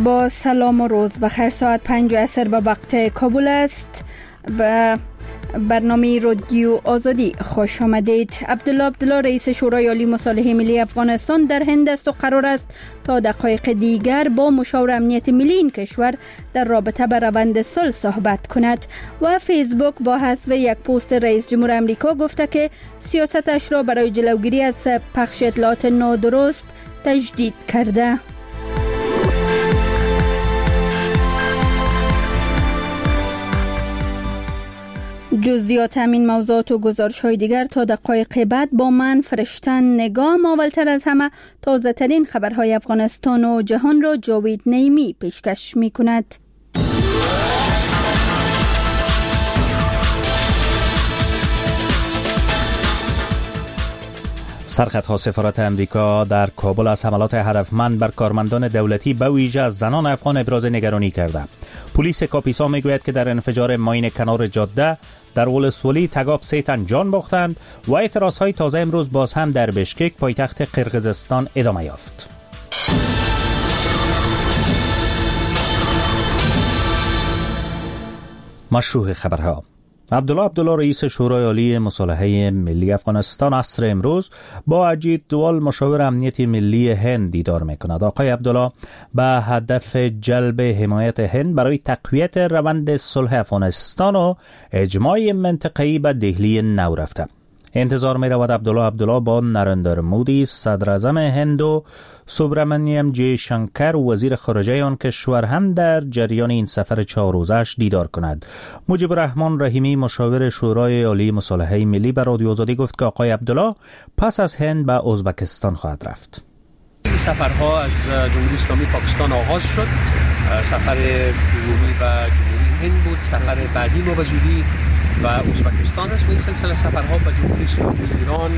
با سلام و روز بخیر. ساعت 5 عصر به وقت کابل است. به برنامه رادیو آزادی خوش آمدید. عبدالله رئیس شورای عالی مصالحه ملی افغانستان در هند است و قرار است تا دقایق دیگر با مشاور امنیت ملی این کشور در رابطه به روند صلح صحبت کند. و فیسبوک با حذف یک پست رئیس جمهور امریکا گفته که سیاستش را برای جلوگیری از پخش اطلاعات نادرست تجدید کرده. جزئیات همین موضوعات و گزارش‌های دیگر تا دقایق بعد با من فرشتن نگام. اولتر از همه تازه ترین خبرهای افغانستان و جهان را جاوید نیمی پیشکش می‌کند. سرخطها سفارت امریکا در کابل از حملات هدفمند بر کارمندان دولتی به ویژه از زنان افغان ابراز نگرانی کرده. پلیس کاپیسا میگوید که در انفجار ماین کنار جاده در ولسوالی تگاب 3 تن جان باختند و اعتراضهای تازه امروز باز هم در بشکک پایتخت قرقیزستان ادامه یافت. مشروع خبرها. عبدالله رئیس شورای عالی مصالحه ملی افغانستان عصر امروز با اجیت دوال مشاور امنیت ملی هند دیدار میکند. آقای عبدالله به هدف جلب حمایت هند برای تقویت روند صلح افغانستان و اجماع منطقه‌ای به دهلی نو رفته. انتظار می رود عبدالله با نریندرا مودی صدر اعظم هند و سوبرامنیم جی شنکر وزیر خارجه آن کشور هم در جریان این سفر 4 روزش دیدار کند. مجیب الرحمن رحیمی مشاور شورای عالی مصالحه ملی به رادیو آزادی گفت که آقای عبدالله پس از هند به ازبکستان خواهد رفت. این سفرها از جمهوری اسلامی پاکستان آغاز شد. سفر دومی به جمهوری هند بود، سفر بعدی ما به زودی و ازبکستان است و این سلسله سفرها به جمهوری اسلامی ایران،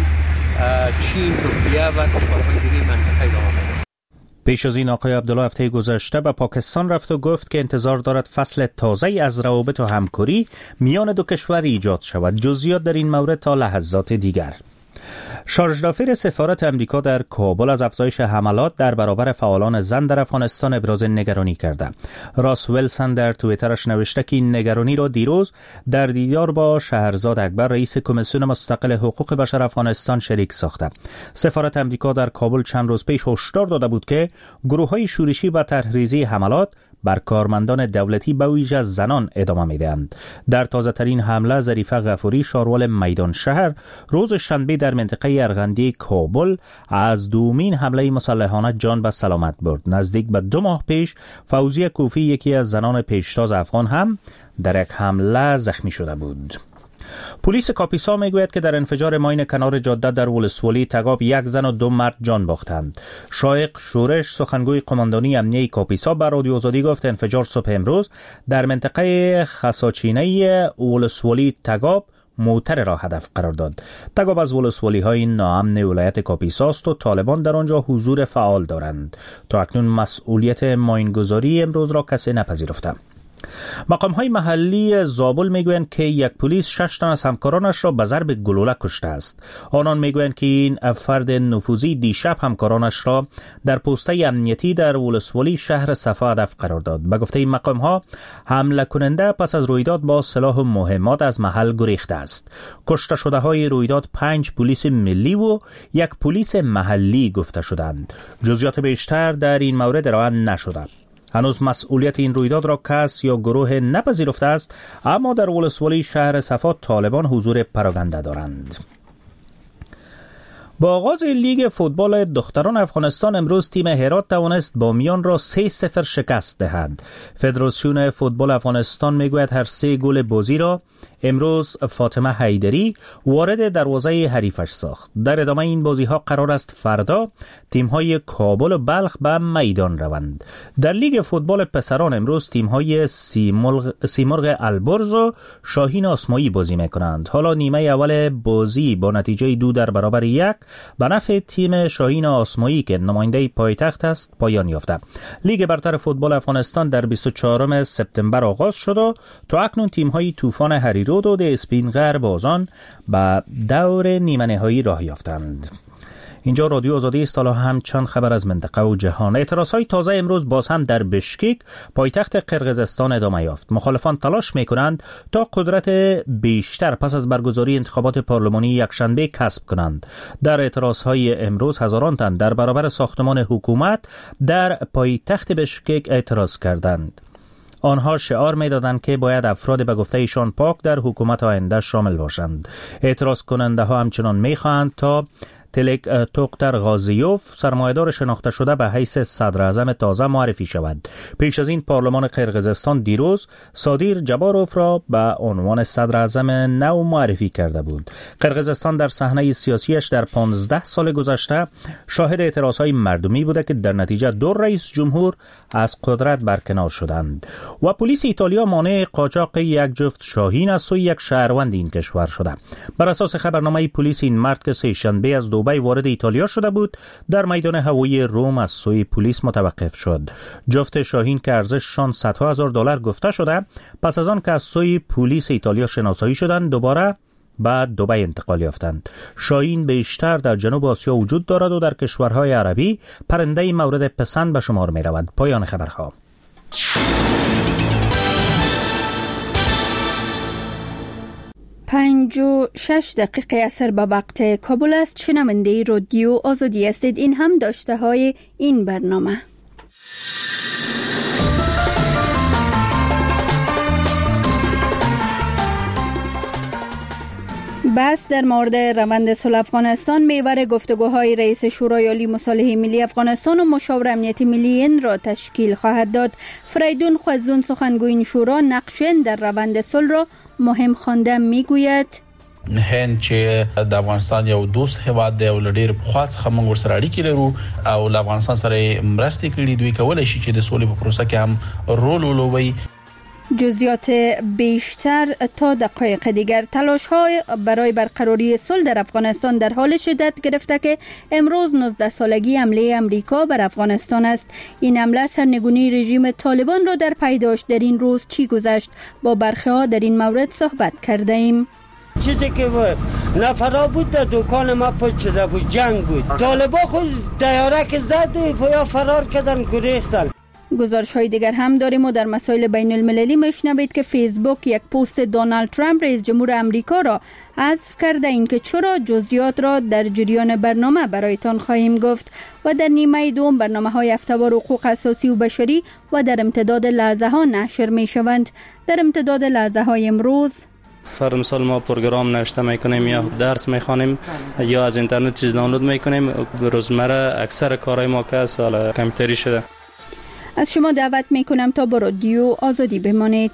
چین، ترکیه و کشورهای دیگر منطقه ادامه دارد. پیش از این آقای عبدالله هفته گذشته به پاکستان رفت و گفت که انتظار دارد فصل تازه‌ای از روابط و همکاری میان دو کشور ایجاد شود. جزئیات در این مورد تا لحظات دیگر. شارژدافر سفارت امریکا در کابل از افزایش حملات در برابر فعالان زن در افغانستان ابراز نگرانی کرده. راس ویلسون در توییترش نوشته که این نگرانی را دیروز در دیدار با شهرزاد اکبر رئیس کمیسیون مستقل حقوق بشر افغانستان شریک ساخته. سفارت امریکا در کابل چند روز پیش هشدار داده بود که گروه‌های شورشی و طرحریزی حملات بر کارمندان دولتی به ویژه از زنان ادامه می‌دهند. در تازه‌ترین حمله ظریفه غفوری شارول میدان شهر روز شنبه در منطقه ارغندی کابل از دومین حمله مسلحانه جان به سلامت برد. نزدیک به 2 ماه پیش فوزیه کوفی یکی از زنان پیشتاز افغان هم در یک حمله زخمی شده بود. پلیس کاپیسا میگوید که در انفجار ماین کنار جاده در ولسوالی تگاب 1 زن و 2 مرد جان باختند. شایق شورش سخنگوی قماندانی امنیه کاپیسا به رادیو آزادی گفت انفجار صبح امروز در منطقه خساچینه ولسوالی تگاب موتر را هدف قرار داد. تگاب از ولسوالی های ناامن ولایت کاپیسا است و طالبان در آنجا حضور فعال دارند. تا اکنون مسئولیت ماینگذاری امروز را کسی نپذیرفته. مقام‌های محلی زابل میگویند که یک پلیس 6 تن از همکارانش را به ضرب گلوله کشته است. آنان میگویند که این فرد نفوذی دیشب همکارانش را در پسته امنیتی در ولسوالی شهر صفا هدف قرار داد. به گفته این مقام‌ها حمله کننده پس از رویداد با سلاح و مهمات از محل گریخته است. کشته شده‌های رویداد 5 پلیس ملی و 1 پلیس محلی گفته شدند. جزئیات بیشتر در این مورد ارائه نشده. هنوز مسئولیت این رویداد را کس یا گروه نپذیرفته است، اما در ولسوالی شهر صفا طالبان حضور پراگنده دارند. با آغاز لیگ فوتبال دختران افغانستان امروز تیم هرات توانست بامیان را 3-0 شکست دهد. فدراسیون فوتبال افغانستان میگوید هر 3 گل بازی را امروز فاطمه حیدری وارد دروازه حریفش ساخت. در ادامه این بازی ها قرار است فردا تیم‌های کابل و بلخ به میدان روند. در لیگ فوتبال پسران امروز تیم‌های سیمرغ البرز و شاهین آسمایی بازی می‌کنند. حالا نیمه اول بازی با نتیجه 2-1 به نفع تیم شاهین آسمایی که نماینده پایتخت است پایان یافته. لیگ برتر فوتبال افغانستان در 24 سپتامبر آغاز شد و تا اکنون تیم‌های طوفان هریرود و اسپین غرب بازان به دور نیمه نهایی راه یافتند. اینجا رادیو آزادی است. حالا هم چند خبر از منطقه و جهان. اعتراضهای تازه امروز باز هم در بشکک پایتخت قرقیزستان ادامه یافت. مخالفان تلاش میکنند تا قدرت بیشتر پس از برگزاری انتخابات پارلمانی یکشنبه کسب کنند. در اعتراضهای امروز هزاران تن در برابر ساختمان حکومت در پایتخت بشکک اعتراض کردند. آنها شعار می‌دادند که باید افراد به گفته ایشان پاک در حکومت آینده شامل باشند. اعتراض کننده ها همچنان می‌خواهند تا تلک توقتر غازیوف سرمایه‌دار شناخته شده به حیث صدر اعظم تازه معرفی شود. پیش از این پارلمان قرقیزستان دیروز سادیر جباروف را به عنوان صدر اعظم نو معرفی کرده بود. قرقیزستان در صحنه سیاسیش در 15 سال گذشته شاهد اعتراضهای مردمی بوده که در نتیجه 2 رئیس جمهور از قدرت برکنار شدند. و پلیس ایتالیا مانع قاچاق یک جفت شاهین از سوی یک شهروند این کشور شده. بر اساس خبرنامه پلیس این مرد که سه‌شنبه از دبی وارد ایتالیا شده بود در میدان هوایی روم از سوی پلیس متوقف شد. جفت شاهین که ارزششان صدها هزار دلار گفته شده پس از آن که از سوی پلیس ایتالیا شناسایی شدند دوباره به دبی انتقال یافتند. شاهین بیشتر در جنوب آسیا وجود دارد و در کشورهای عربی پرنده مورد پسند به شمار می رود. پایان خبرها. 5:06 عصر به وقت کابل است. شنونده رادیو آزادی هستید. این هم داشته های این برنامه. بس در مورد روند صلح افغانستان محور گفتگوهای رئیس شورای عالی مصالحه ملی افغانستان و مشاور امنیت ملی هند را تشکیل خواهد داد. فریدون خوزون سخنگوی این شورا نقش در روند صلح را مهم خوانده میگوید هند چې د افغانستان یو دوست هیواد دی او لډیر پخوا څخه موږ ورسره اړیکې لرو او له افغانستان سره مرستې کړې. دوی کولای شي چې د سولې په پروسه کې هم رول ولوبوي. جزئیات بیشتر تا دقایق دیگر. تلاش‌های برای برقراری صلح در افغانستان در حال شدت گرفته که امروز 19 سالگی حمله امریکا بر افغانستان است. این حمله سرنگونی رژیم طالبان را در پی داشت. در این روز چی گذشت؟ با برخی‌ها در این مورد صحبت کرده ایم. چیزی که نفرا بود در دکان ما پشت شده بود، جنگ بود. طالبا خود دیاره که زد یا فرار کردن گریختن. گزارش های دیگر هم داریم و در مسائل بین المللی میشنوید که فیسبوک یک پست دونالد ترامپ رئیس جمهور امریکا را حذف کرده. اینکه چرا جزئیات را در جریان برنامه برایتان خواهیم گفت. و در نیمه دوم برنامه‌های هفته‌وار حقوق اساسی و بشری و در امتداد لحظه ها نشر میشوند. در امتداد لحظه های امروز فرض مثال ما پروگرام نوشته میکنیم یا درس میخوانیم یا از اینترنت چیز دانلود میکنیم. روزمره اکثر کارهای ما که سال کامپیوتری شده. از شما دعوت میکنم تا با رادیو آزادی بمانید.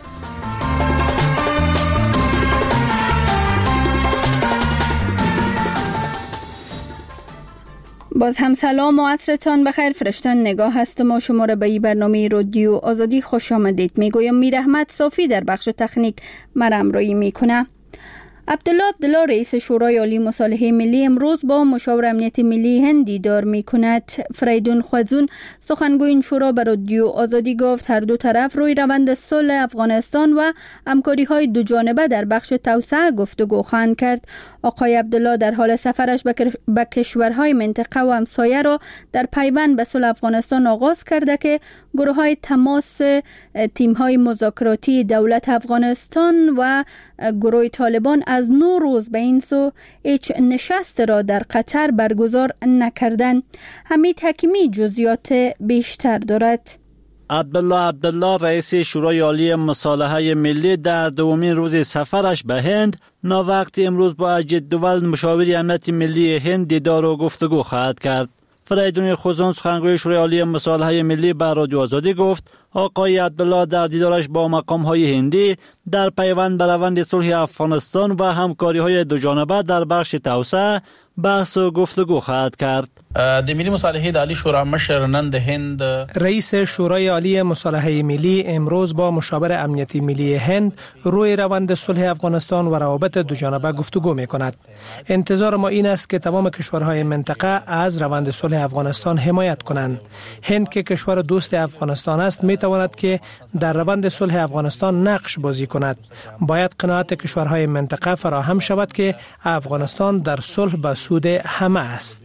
باز هم سلام و عصرتان بخیر. فرشتن نگاه هستم و شما را به این برنامه رادیو آزادی خوش آمدید میگویم. میر احمد صافی در بخش تکنیک مرا همراهی میکنه. عبدالله رئیس شورای عالی مصالحه ملی امروز با مشاور امنیت ملی هند دیدار میکند. فریدون خوزون سخنگوی این شورا به رادیو آزادی گفت هر دو طرف روی روند صلح افغانستان و همکاری‌های دو جانبه در بخش توسعه گفتگو خواهند کرد. آقای عبدالله در حال سفرش به کشورهای منطقه و همسایه را در پیوند به صلح افغانستان آغاز کرده که گروه‌های تماس تیم‌های مذاکراتی دولت افغانستان و گروه طالبان از 9 روز به این سو هیچ نشست را در قطر برگزار نکردند. حمید حکیمی جزئیات بیشتر دارد. عبدالله رئیس شورای عالی مصالحه ملی در دومین روز سفرش به هند ناوقت امروز با اجید دول مشاور امنیت ملی هند دیدار و گفتگو خواهد کرد. فریدون خوزون سخنگوی شورای عالی مصالحه ملی به رادیو آزادی گفت آقای عبدالله در دیدارش با مقام‌های هندی در پیوند به روند صلح افغانستان و همکاری‌های دو جانبه در بخش توسعه بحث و گفتگو خواهد کرد. د ملي مصالحه عالی شورا مشر نن د هند رئیس شورای عالی مصالحه ملی امروز با مشاور امنیت ملی هند روی روند صلح افغانستان و روابط دو جانبه گفتگو می‌کند. انتظار ما این است که تمام کشورهای منطقه از روند صلح افغانستان حمایت کنند. هند که کشور دوست افغانستان است تواند که در روند صلح افغانستان نقش بازی کند. باید قناعت کشورهای منطقه فراهم شود که افغانستان در صلح به سود همه است.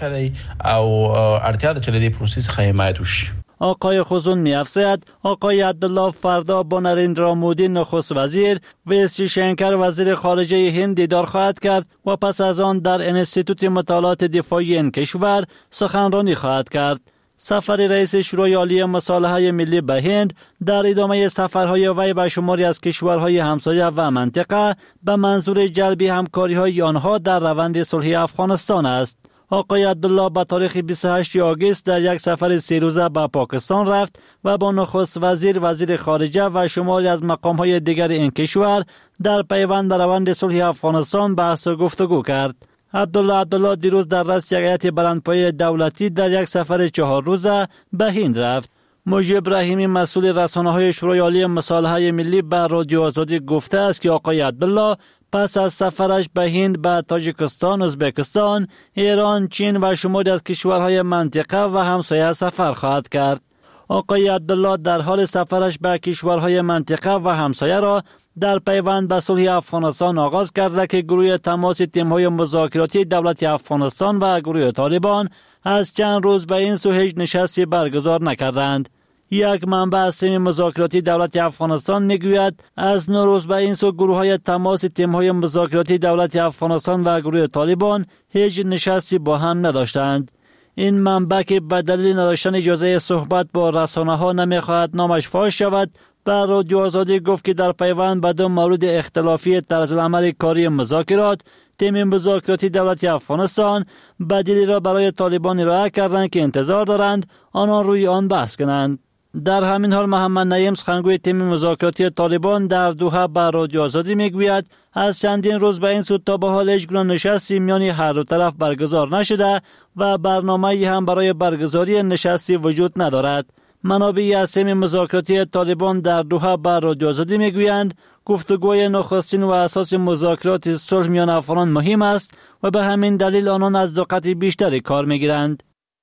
آقای خزون می افزاید آقای عبدالله فردا با نریندرا مودی نخست وزیر و اس شنکر وزیر خارجه هند دیدار خواهد کرد و پس از آن در انستیتوت مطالعات دفاعی این کشور سخنرانی خواهد کرد. سفر رئیس شورای عالی مصالحه ملی به هند در ادامه سفرهای وی به شماری از کشورهای همسایه و منطقه به منظور جلب همکاری‌های آنها در روند صلح افغانستان است. آقای عبدالله به تاریخ 28 آگوست در یک سفر 3 روزه به پاکستان رفت و با نخست وزیر، وزیر خارجه و شماری از مقام‌های دیگر این کشور در پیوند به روند صلح افغانستان بحث و گفتگو کرد. عبدالله دیروز در رأس یک هیئت بلندپایه دولتی در یک سفر 4 روزه به هند رفت. مجیب رحیمی مسئول رسانه‌های شورای عالی مصالحه ملی به رادیو آزادی گفته است که آقای عبدالله پس از سفرش به هند به تاجیکستان، ازبکستان، ایران، چین و شماری از کشورهای منطقه و همسایه سفر خواهد کرد. آقای عبدالله در حال سفرش به کشورهای منطقه و همسایه را در پیوند به صلح افغانستان آغاز کرده که گروه تماس تیم‌های مذاکراتی دولت افغانستان و گروه طالبان از چند روز به این سو هیچ نشستی برگزار نکردند. یک منبع از تیم مذاکراتی دولت افغانستان میگوید از 9 روز به این سو گروه‌های تماس تیم‌های مذاکراتی دولت افغانستان و گروه طالبان هیچ نشستی با هم نداشتند. این منبع که به دلیل نداشتن اجازه صحبت با رسانه‌ها نمی‌خواهد نامش فاش شود، به رادیو آزادی گفت که در پیوند به 2 مورد اختلافی طرز العمل کاری مذاکرات، تیم مذاکراتی دولت افغانستان بدیلی را برای طالبان ارائه کردند که انتظار دارند آنان روی آن بحث کنند. در همین حال محمد نعیم سخنگوی تیم مذاکراتی طالبان در دوحه به رادیو آزادی میگوید از چندین روز به این سو تا به حال هیچ گونه نشستی میان هر دو طرف برگزار نشده و برنامه‌ای هم برای برگزاری نشستی وجود ندارد. منابعی از تیم مذاکراتی طالبان در دوحه به رادیو آزادی میگویند گفتگوی نخستین و اساس مذاکرات صلح میان افغانان مهم است و به همین دلیل آنان از دقت بیشتری کار میگیرند.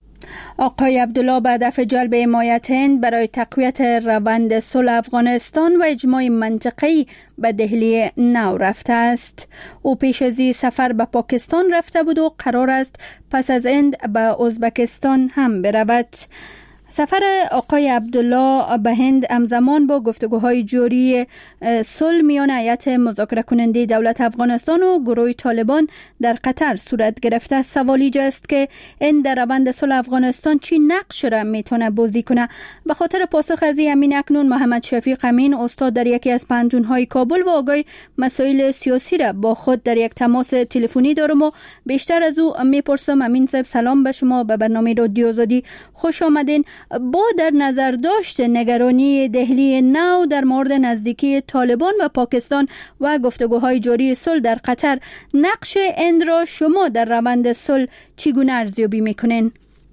آقای عبدالله به هدف جلب حمایت هند برای تقویت روند صلح افغانستان و اجماع منطقه‌ای به دهلی نو رفته است. او پیش از این سفر به پاکستان رفته بود و قرار است پس از هند به ازبکستان هم برود. سفر آقای عبدالله به هند همزمان با گفتگوهای جاری صلح میان هیئت مذاکره کننده دولت افغانستان و گروه طالبان در قطر صورت گرفته. سوال ایجا است که هند در روند صلح افغانستان چی نقش را میتونه بازی کنه؟ به خاطر پاسخ از این اکنون محمد شفیق امین، استاد در یکی از پنجونهای کابل و آگاه مسائل سیاسی را با خود در یک تماس تلفنی دارم و بیشتر از او میپرسم. امین صاحب سلام به شما، به برنامه رادیو آزادی خوش آمدین. با در نظر داشت نگرانی دهلی نو در مورد نزدیکی طالبان و پاکستان و گفتگوهای جاری صلح در قطر، نقش هند را شما در روند صلح چگونه ارزیابی میکنین؟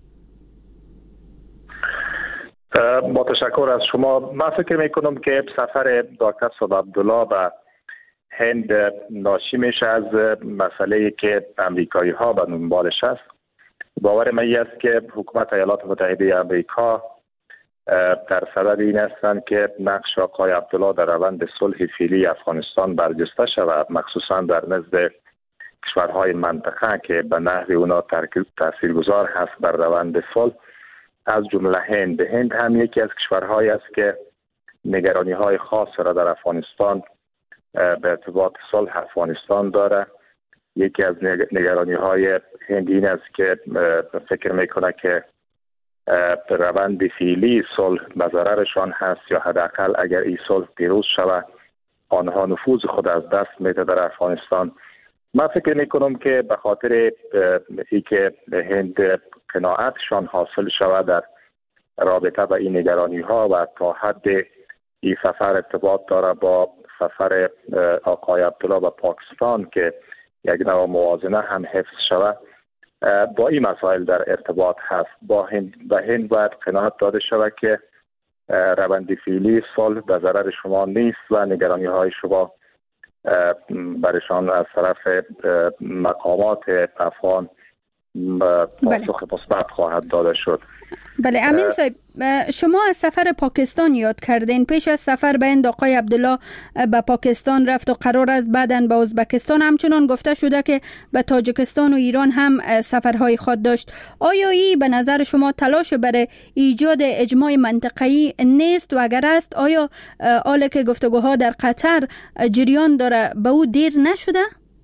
با تشکر از شما. من فکر میکنم که سفر دکتر صاحب عبدالله به هند ناشی میشه از مسئله‌ای که امریکایی ها به دنبالش است. باور من است که حکومت ایالات متحده آمریکا در صدد این هستند که نقش آقای عبدالله در روند صلح فعلی افغانستان برجسته شود، مخصوصا در نزد کشورهای منطقه که به نحو اونا تاثیرگذار هست بر روند صلح، از جمله هند. هند هم یکی از کشورهایی است که نگرانی‌های خاص را در افغانستان به ارتباط صلح افغانستان داره. یکی از نگرانی‌های هند این است که فکر میکنه که روند فعلی صلح به ضررشان هست، یا حداقل اگر این صلح پیروز شود آنها نفوذ خود از دست میده در افغانستان. من فکر میکنم که به خاطر اینکه هند قناعتشان حاصل شود در رابطه با این نگرانی‌ها و تا حد این سفر ارتباط داره با سفر آقای عبدالله به پاکستان که یک نوع موازنه هم حفظ شود، با این مسائل در ارتباط هست. به هند باید قناعت داده شود که روند فعلی صلح به ضرر شما نیست و نگرانی های شما برشان از طرف مقامات افغان پاسخ مثبت خواهد داده شد. بله امین صاحب، شما از سفر پاکستان یاد کردین. پیش از سفر به هند آقای عبدالله به پاکستان رفت و قرار است بعداً به ازبکستان. همچنان گفته شده که به تاجیکستان و ایران هم سفرهای خود داشت. آیا این به نظر شما تلاش برای ایجاد اجماع منطقه‌ای نیست؟ و اگر است آیا حالا که گفتگوها در قطر جریان داره به او دیر نشده؟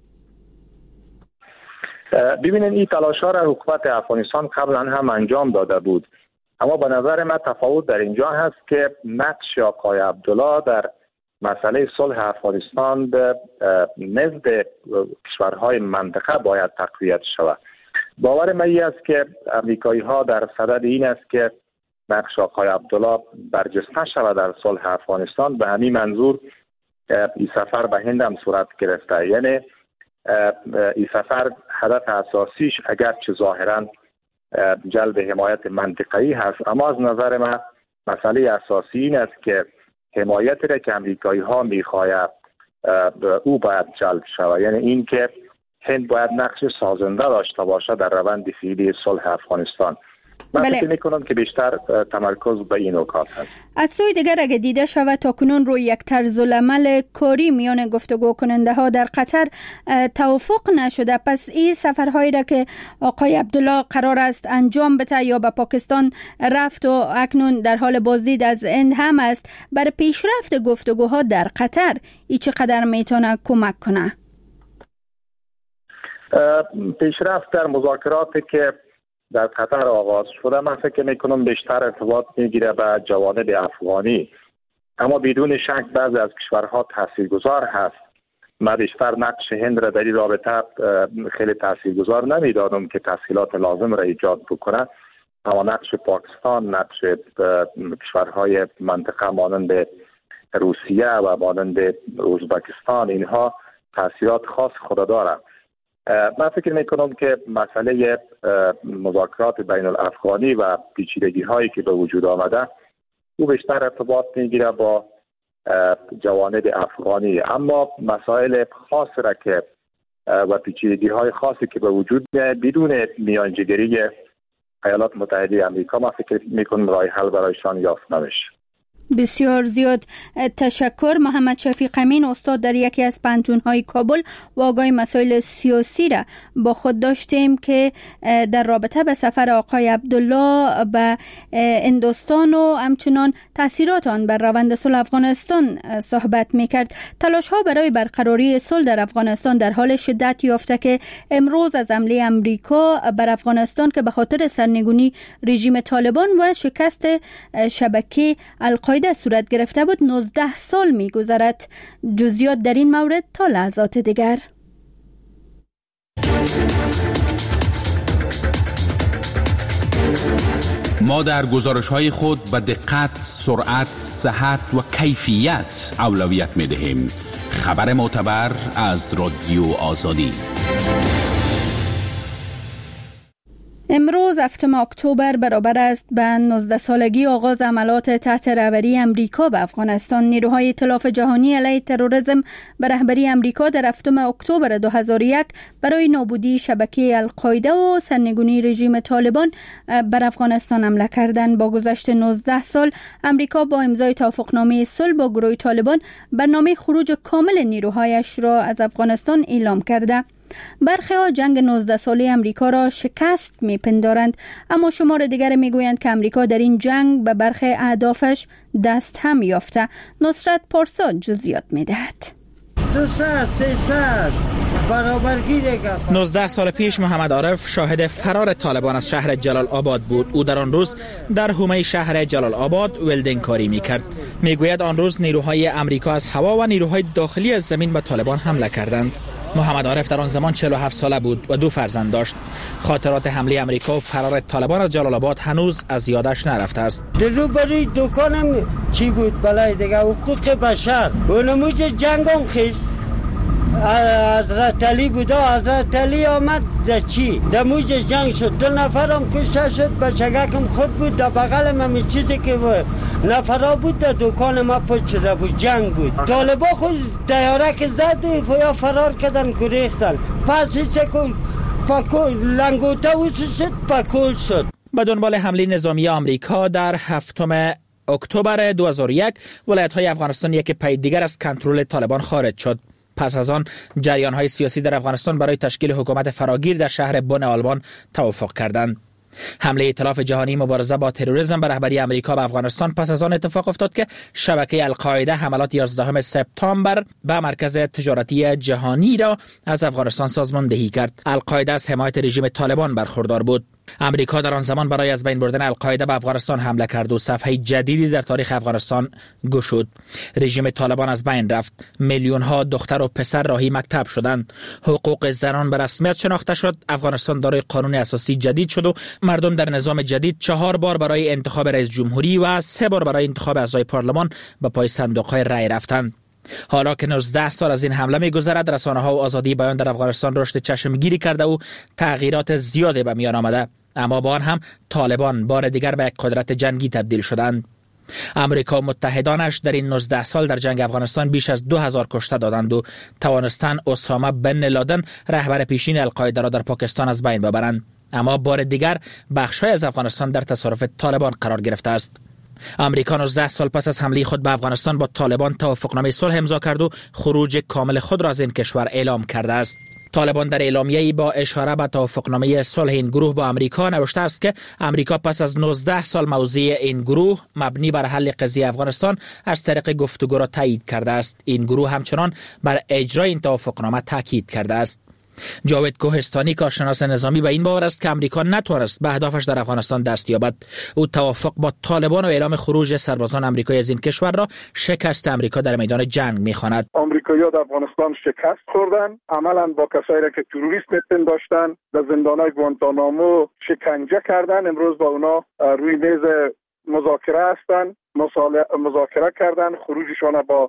ببینید این تلاش‌ها را حکومت افغانستان قبلا هم انجام داده بود، اما به نظر من تفاوت در اینجا هست که نقش آقای عبدالله در مسئله صلح افغانستان نزد کشورهای منطقه باید تقویت شود. باور من این است که امریکایی‌ها در صدد این است که نقش آقای عبدالله برجسته شود در صلح افغانستان. به همین منظور این سفر به هند هم صورت گرفته. یعنی این سفر هدف اساسیش اگرچه ظاهراً جلب حمایت منطقه‌ای هست، اما از نظر من مسئله اساسی این است که حمایتی را که امریکایی‌ها می‌خواهند او باید جلب شود. یعنی این که هند باید نقش سازنده داشته باشد در روند فعلی صلح افغانستان. من فکر می‌کنم که بیشتر تمرکز به این نکات هست. از سوی دیگر اگه دیده شود تاکنون روی یک طرز العمل کاری میان گفتگو کننده ها در قطر توافق نشده، پس این سفرهایی را که آقای عبدالله قرار است انجام بده یا به پاکستان رفت و اکنون در حال بازدید از هند هم است، برای پیشرفت گفتگوها در قطر این چقدر میتونه کمک کنه؟ پیشرفت در مذاکراتی که در قطر آغاز شده من فکر میکنم بیشتر ارتباط میگیره به جوانب افغانی، اما بدون شک بعضی از کشورها تاثیرگذار هست. من بیشتر نقش هند را در این رابطه خیلی تاثیرگذار نمیدانم که تسهیلات لازم را ایجاد بکنه، اما نقش پاکستان، نقش کشورهای منطقه مانند روسیه و مانند ازبکستان اینها تاثیرات خاص خود دارند. من فکر میکنم که مسئله مذاکرات بین الافغانی و پیچیدگی هایی که به وجود آمده او بیشتر ارتباط میگیره با جوانب افغانی، اما مسائل خاص را که و پیچیدگی های خاصی که به وجود میاد بدون میانجیگری ایالات متحده آمریکا من فکر میکنم راه حل برایشان یافت نمیشه. بسیار زیاد تشکر. محمد شفیق امین، استاد در یکی از پانتون‌های کابل و آگاه مسائل سیاسی را با خود داشتیم که در رابطه به سفر آقای عبدالله به هندوستان و همچنان تاثیرات آن بر روند صلح افغانستان صحبت می‌کرد. تلاش‌ها برای برقراری صلح در افغانستان در حال شدت یافته که امروز از حمله امریکا بر افغانستان که به خاطر سرنگونی رژیم طالبان و شکست شبکه القاعده صورت گرفته بود 19 سال می‌گذرد. جزئیات در این مورد تا لحظات دیگر. ما در گزارش‌های خود به دقت، سرعت، صحت و کیفیت اولویت می‌دهیم. خبر معتبر از رادیو آزادی. امروز 7 اکتبر برابر است به 19 سالگی آغاز عملات تحت رهبری امریکا به افغانستان. نیروهای ائتلاف جهانی علیه تروریسم به رهبری امریکا در 7 اکتبر 2001 برای نابودی شبکه القاعده و سرنگونی رژیم طالبان بر افغانستان حمله کردند. با گذشت 19 سال امریکا با امضای توافقنامه صلح با گروه طالبان برنامه خروج کامل نیروهایش را از افغانستان اعلام کرده. برخی ها جنگ 19 ساله امریکا را شکست میپندارند، اما شمار دیگر میگویند که امریکا در این جنگ به برخی اهدافش دست هم یافته. نصرت پارسا جزئیات میدهد. 19 سال پیش محمد عارف شاهد فرار طالبان از شهر جلال آباد بود. او در آن روز در حومه شهر جلال آباد ولدینگ کاری میکرد. میگوید آن روز نیروهای امریکا از هوا و نیروهای داخلی از زمین به طالبان حمله کردند. محمد عارف در آن زمان 47 ساله بود و 2 فرزند داشت. خاطرات حمله امریکا و فرار طالبان از جلال آباد هنوز از یادش نرفته است. روبروی دکانم چی بود بلای دیگه حقوق بشر و نموز جنگ هم خیست. حضرت علی بود، حضرت علی آمد در چی؟ در موج جنگ شد، 2 نفرم کشته شد، بچگکم خود بود در بغلم همی چیزی که نفرها بود در دکان ما پشت شده بود، جنگ بود. طالبا خود دیاره که زد و یا فرار کردن گریختن. پس هیچ کن لنگوته شد پکول شد. به دنبال حمله نظامی آمریکا در 7 اکتبر 2001 ولایت‌های افغانستان یک پای دیگر از کنترل طالبان خارج شد. پس از آن جریان‌های سیاسی در افغانستان برای تشکیل حکومت فراگیر در شهر بن آلمان توافق کردند. حمله ائتلاف جهانی مبارزه با تروریسم به رهبری آمریکا به افغانستان پس از آن اتفاق افتاد که شبکه القاعده حملات 11 سپتامبر به مرکز تجارتی جهانی را از افغانستان سازماندهی کرد. القاعده از حمایت رژیم طالبان برخوردار بود. امریکا در آن زمان برای از بین بردن القاعده به افغانستان حمله کرد و صفحه جدیدی در تاریخ افغانستان گشود. رژیم طالبان از بین رفت. میلیون ها دختر و پسر راهی مکتب شدند. حقوق زنان به رسمیت شناخته شد. افغانستان دارای قانون اساسی جدید شد و مردم در نظام جدید 4 بار برای انتخاب رئیس جمهوری و 3 بار برای انتخاب اعضای پارلمان به پای صندوق‌های رای رفتند. حالا که 19 سال از این حمله می‌گذرد، رسانه‌ها و آزادی بیان در افغانستان رشد چشمگیری کرده و تغییرات زیادی به میان آمده، اما با آن هم طالبان بار دیگر به یک قدرت جنگی تبدیل شدند. امریکا و متحدانش در این 19 سال در جنگ افغانستان بیش از 2000 کشته دادند و توانستند اسامه بن لادن رهبر پیشین القاعده را در پاکستان از بین ببرند، اما بار دیگر بخش‌های از افغانستان در تصرف طالبان قرار گرفته است. امریکا 19 سال پس از حمله خود به افغانستان با طالبان توافقنامه صلح امضا کرد و خروج کامل خود را از این کشور اعلام کرده است. طالبان در اعلامیه‌ای با اشاره به توافقنامه صلح این گروه با امریکا نوشته است که امریکا پس از 19 سال موضع این گروه مبنی بر حل قضیه افغانستان از طریق گفتگو را تایید کرده است. این گروه همچنان بر اجرای این توافقنامه تاکید کرده است. جاوید کوهستانی، کارشناس نظامی، به این باور است که امریکا نتوانست به اهدافش در افغانستان دست یابد. او توافق با طالبان و اعلام خروج سربازان آمریکایی از این کشور را شکست امریکا در میدان جنگ می‌خواند. آمریکایی‌ها در افغانستان شکست خوردند، عملاً با کسایی که تروریست می‌پنداشتن در زندان‌های گوانتانامو شکنجه کردند. امروز با اونا روی میز مذاکره هستند، مذاکره کردن، خروجشان با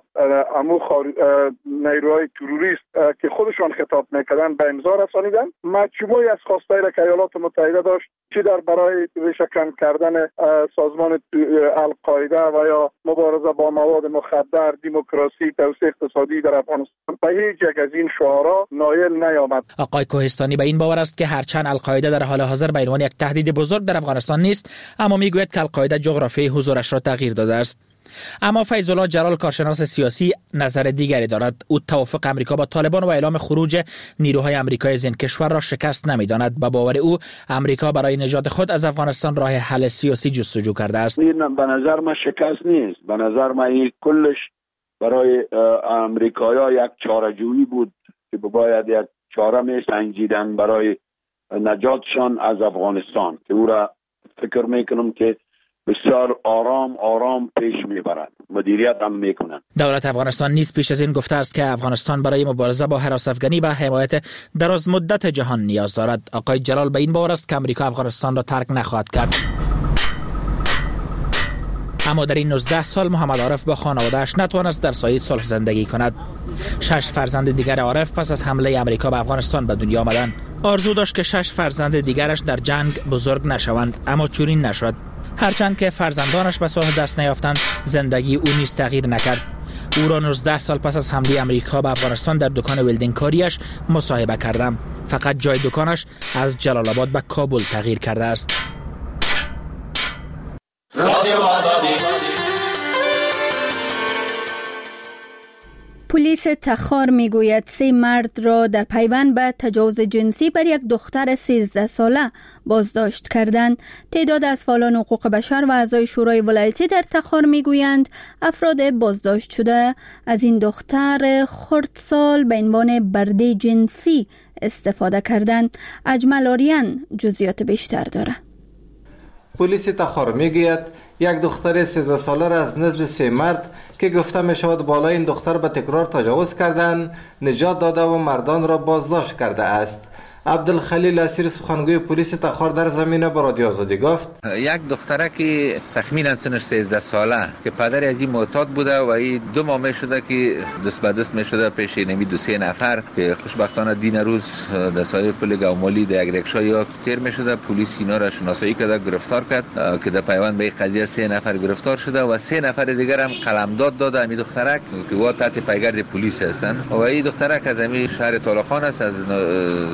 نیروهای تروریست که خودشان خطاب میکردن به امضا رسانیدن. مجموعی از خواستایی را که ایالات متحده داشت، چه در برای ریشه‌کن کردن سازمان القاعده و یا مبارزه با مواد مخدر، دموکراسی، توسعه اقتصادی در افغانستان، به هیچ یک از این شعارا نایل نیامد. آقای کوهستانی به این باور است که هرچند القاعده در حال حاضر به عنوان یک تهدید بزرگ در افغانستان نیست، اما میگوید که القاعده جغرافیای حضورش را تغییر داده است. اما فیض الله جلال، کارشناس سیاسی، نظر دیگری دارد. او توافق امریکا با طالبان و اعلام خروج نیروهای آمریکایی از این کشور را شکست نمی‌داند. به باور او امریکا برای نجات خود از افغانستان راه حل سیاسی جستجو کرده است. این به نظر من شکست نیست. به نظر من این کلش برای امریکایی‌ها یک چاره‌جویی بود که باید یک چاره می‌سنجیدن برای نجاتشان از افغانستان، که او را فکر می‌کنم که بسیار آرام پیش میبرند، مدیریت هم میکنند. دولت افغانستان نیز پیش از این گفته است که افغانستان برای مبارزه با هراس افغانی و حمایت دراز مدت جهان نیاز دارد. آقای جلال به این باور است که امریکا افغانستان را ترک نخواهد کرد. اما در این 19 سال محمد عارف با خانواده‌اش نتوانست در سایه صلح زندگی کند. 6 فرزند دیگر عارف پس از حمله امریکا به افغانستان به دنیا آمدند. آرزو داشت که 6 فرزند دیگرش در جنگ بزرگ نشوند، اما چنین نشد. هرچند که فرزندانش به صلح دست نیافتند، زندگی او نیز تغییر نکرد. او را 19 سال پس از حمله امریکا به افغانستان در دکان ولدینگ کاریش مصاحبه کردم. فقط جای دکانش از جلال آباد به کابل تغییر کرده است. رادیو آزادی. پلیس تخار میگوید 3 مرد را در پیوند به تجاوز جنسی بر یک دختر 13 ساله بازداشت کردند. تعداد از فعالان حقوق بشر و اعضای شورای ولایتی در تخار میگویند افراد بازداشت شده از این دختر خردسال به عنوان برده جنسی استفاده کردند. اجمل آریان جزئیات بیشتر داره. پلیس تخار میگوید یک دختر 13 ساله را از نزد 3 مرد که گفته می شود بالای این دختر به تکرار تجاوز کردند نجات داده و مردان را بازداشت کرده است. عبدالخلیل اسیر، سخنگوی پلیس تخار، در زمینه با رادیو آزادی گفت یک دختره که تخمینا سنش 13 ساله که پدر از این معتاد بوده و این 2 ماه می شده که دست به دست می شده پیش نمی 2-3 نفر که خوشبختانه دین روز در سایه پل گومالی در یک رکشا یا تیر می شده. پلیس اینا را شناسایی کرده، گرفتار کرد که در پیوند به این قضیه 3 نفر گرفتار شده و 3 نفر دیگر هم قلمداد داده. این دختره که وا تحت پیگرد پلیس هستند و این دختره که از همین شهر طالقان است، از سایه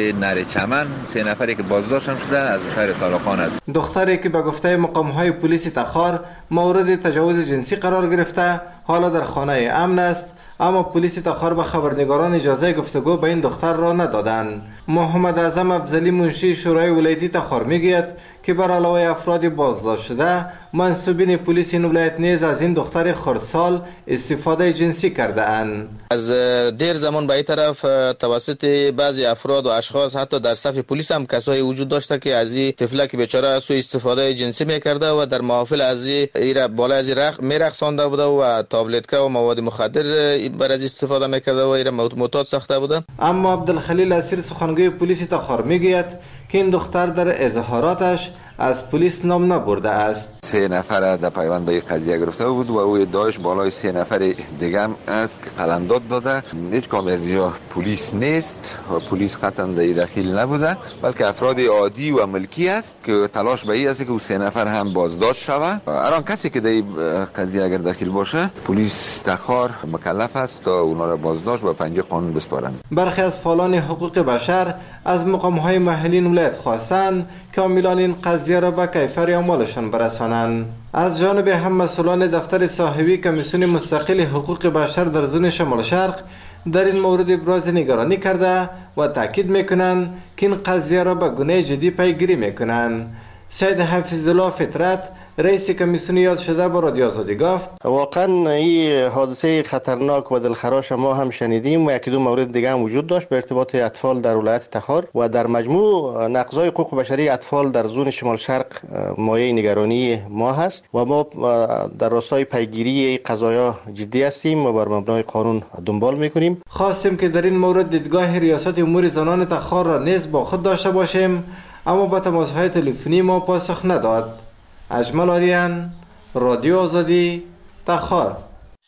نره چمن 3 نفری که بازداشت شده از شهر طالقان است. دختری که به گفته مقام‌های پلیس تخار مورد تجاوز جنسی قرار گرفته حالا در خانه امن است، اما پلیس تخار به خبرنگاران اجازه گفتگو به این دختر را ندادند. محمد اعظم افضلی منشی شورای ولایتی تخار میگوید که بر علاوه افراد بازداشت شده منصوبین پلیس این ولایت نیز از این دختر خردسال استفاده جنسی کرده اند. از دیر زمان به این طرف توسط بعضی افراد و اشخاص حتی در صف پلیس هم کسایی وجود داشته که از این طفلک بیچاره سوء استفاده جنسی میکرده و در محافل از این بالا از میرقصانده بوده و تابلتکا و مواد مخدر بر از استفاده میکرده و این معتاد ساخته بوده. اما عبدالخلیل اسیر سخنگوی پلیس تخار میگوید که این دختر در اظهاراتش از پلیس نام نبرده است. 3 نفر در پیوند به قضیه گرفته بود و او ادعایش بالای 3 نفر دیگه هم است که قلمداد داده. هیچ کام از اینجا پلیس نیست و پلیس قطعا در دخیل نبوده، بلکه افراد عادی و ملکی است که تلاش به این است که او 3 نفر هم بازداشت شود. الان کسی که در قضیه اگر دخیل باشه پلیس تخار مکلف است تا اونا را بازداشت و پنجه قانون بسپارند. برخی از فعالان حقوق بشر از مقام‌های محلی ولایت خواستند که عاملان این قضیه را به کیفر اعمالشان برسانند. از جانب هم مسئولان دفتر صاحبی کمیسیون مستقل حقوق بشر در زون شمال شرق در این مورد ابراز نگرانی کرده و تاکید میکنند که این قضیه را به گونه جدی پیگیری میکنند. سید حفیظ الله فطرت رئیس کمیسیون یاد شده با رادیو آزادی گفت واقعا این حادثه خطرناک و دلخراش ما هم شنیدیم و یکی دو مورد دیگه هم وجود داشت به ارتباط اطفال در ولایت تخار و در مجموع نقض‌های حقوق بشری اطفال در زون شمال شرق مایه نگرانی ما هست و ما در راستای پیگیری قضایا جدی هستیم و بر مبنای قانون دنبال میکنیم. خواستیم که در این مورد دیدگاه ریاست امور زنان تخار را نیز با خود داشته باشیم، اما با تماس‌های تلفنی ما پاسخ نداد. اجمل آریان، رادیو آزادی، تخار.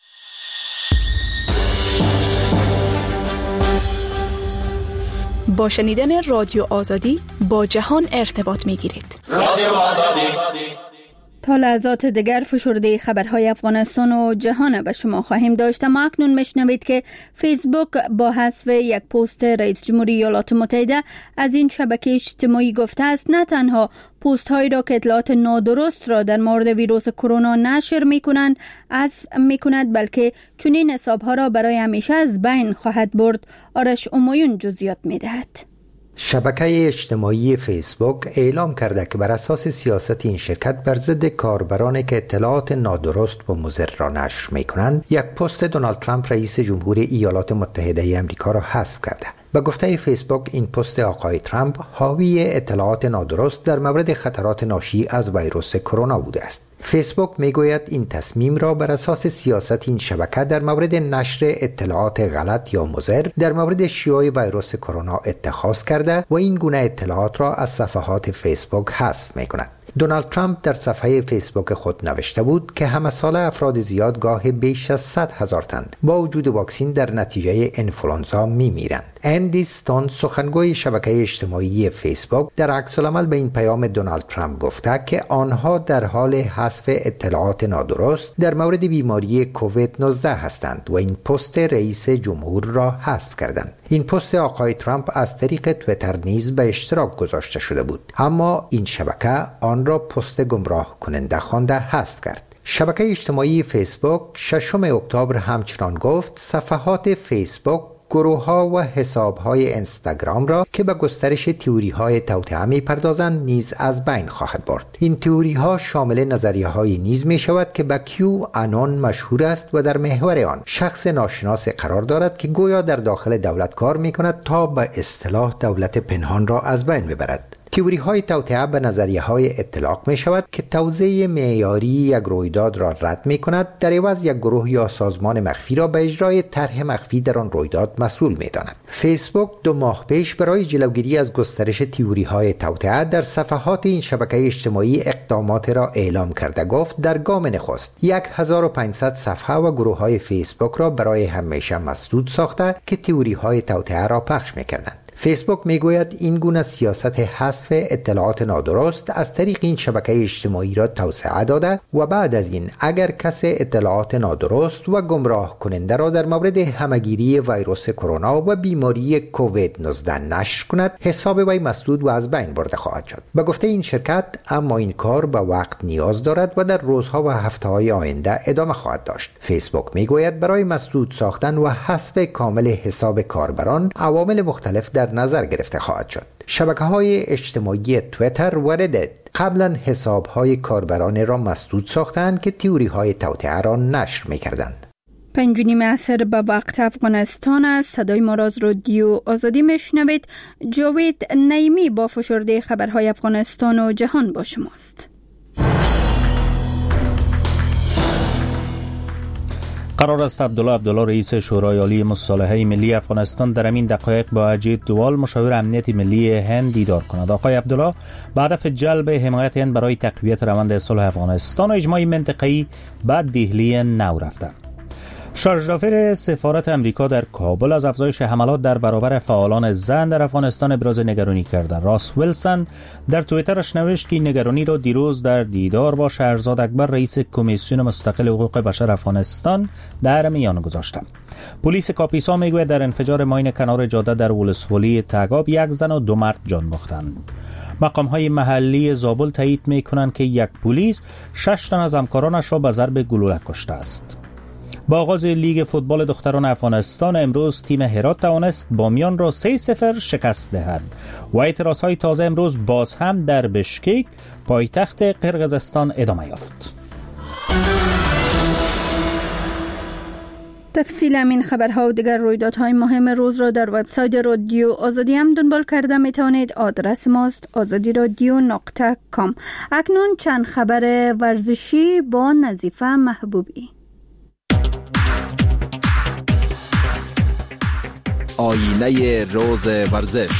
با شنیدن رادیو آزادی با جهان ارتباط می‌گیرید. رادیو آزادی. تا لحظات دیگر فشرده خبرهای افغانستان و جهان به شما خواهیم داشت، اما اکنون میشنوید که فیسبوک با حذف یک پست رئیس جمهوری ایالات متحده از این شبکه اجتماعی گفته است نه تنها پست هایی را که اطلاعات نادرست را در مورد ویروس کرونا نشر میکند بلکه چنین حساب ها را برای همیشه از بین خواهد برد. آرش امایون جزئیات میدهد. شبکه اجتماعی فیسبوک اعلام کرده که بر اساس سیاست این شرکت بر ضد کاربرانی که اطلاعات نادرست و مضر را نشر می‌کنند یک پست دونالد ترامپ رئیس جمهوری ایالات متحده آمریکا را حذف کرده. به گفته فیسبوک این پست آقای ترامپ حاوی اطلاعات نادرست در مورد خطرات ناشی از ویروس کرونا بوده است. فیسبوک میگوید این تصمیم را بر اساس سیاست این شبکه در مورد نشر اطلاعات غلط یا مضر در مورد شیوع ویروس کرونا اتخاذ کرده و این گونه اطلاعات را از صفحات فیسبوک حذف میکند. دونالد ترامپ در صفحه فیسبوک خود نوشته بود که همه ساله افراد زیاد گاه بیش از 100,000 تن با وجود واکسن در نتیجه انفلوانزا میمیرند. اندی ستون سخنگوی شبکه اجتماعی فیسبوک در عکس‌العمل به این پیام دونالد ترامپ گفته که آنها در حال حذف اطلاعات نادرست در مورد بیماری کووید 19 هستند و این پست رئیس جمهور را حذف کردند. این پست آقای ترامپ از طریق توییتر نیز به اشتراک گذاشته شده بود، اما این شبکه آن را پست گمراه کننده خوانده حذف کرد. شبکه اجتماعی فیسبوک 6 اکتبر همچنان گفت صفحات فیسبوک، گروه‌ها و حساب‌های اینستاگرام را که به گسترش تئوری‌های توطئه می‌پردازند نیز از بین خواهد برد. این تئوری‌ها شامل نظریه‌هایی نیز می‌شود که به کیو آنون مشهور است و در محور آن شخص ناشناس قرار دارد که گویا در داخل دولت کار می‌کند تا به اصطلاح دولت پنهان را از بین ببرد. تئوری های توطئه به نظریه های اطلاق می شود که توزیع معیاری یک رویداد را رد می کند، در عوض یک گروه یا سازمان مخفی را به اجرای طرح مخفی در آن رویداد مسئول می داند. فیسبوک 2 ماه پیش برای جلوگیری از گسترش تئوری های توطئه در صفحات این شبکه اجتماعی اقدامات را اعلام کرده گفت در گام نخست 1500 صفحه و گروه های فیسبوک را برای همیشه مسدود ساخته که تئوری های توطئه را پخش می کردند. فیسبوک میگوید این گونه سیاست حذف اطلاعات نادرست از طریق این شبکه اجتماعی را توسعه داده و بعد از این اگر کسی اطلاعات نادرست و گمراه کننده را در مورد همهگیری ویروس کرونا و بیماری کووید 19 نشر کند، حساب وی مسدود و از بین برده خواهد شد. به گفته این شرکت اما این کار به وقت نیاز دارد و در روزها و هفته‌های آینده ادامه خواهد داشت. فیسبوک میگوید برای مسدود ساختن و حذف کامل حساب کاربران عوامل مختلف در نظر گرفته خواهد شد. شبکه‌های اجتماعی توییتر و ردیت قبلا حساب‌های کاربران را مسدود ساختند که تئوری‌های توطئه را نشر می‌کردند. 5:30 عصر به وقت افغانستان است. صدای ما را از رادیو آزادی میشنوید. جاوید نعیمی با فشرده خبرهای افغانستان و جهان با شماست. قرار است عبدالله رئیس شورای عالی مصالحه ملی افغانستان در این دقایق با اجیت دوال مشاور امنیت ملی هند دیدار کند. آقای عبدالله به هدف جلب حمایت هند برای تقویت روند صلح افغانستان و اجماع منطقه‌ای به دهلی نو رفته. شارژدافر سفارت امریکا در کابل از افزایش حملات در برابر فعالان زن در افغانستان ابراز نگرانی کرده. راس ویلسون در توییترش نوشت که این نگرانی را دیروز در دیدار با شهرزاد اکبر رئیس کمیسیون مستقل حقوق بشر افغانستان در میان گذاشته. پلیس کاپیسا میگوید در انفجار ماین کنار جاده در ولسوالی تگاب 1 زن و 2 مرد جان باختند. مقام‌های محلی زابل تایید می‌کنند که یک پلیس 6 تن از همکارانش را به ضرب گلوله کشته است. با آغاز لیگ فوتبال دختران افغانستان امروز تیم هرات توانست بامیان را 3-0 شکست دهد و اعتراضهای تازه امروز باز هم در بشکک پایتخت قرقیزستان ادامه یافت. تفصیل همین خبرها و دیگر رویدادهای مهم روز را در وبسایت رادیو آزادی هم دنبال کرده می توانید. آدرس ماست azadiradio.com. اکنون چند خبر ورزشی با نظیفه محبوبی. آینه روز ورزش.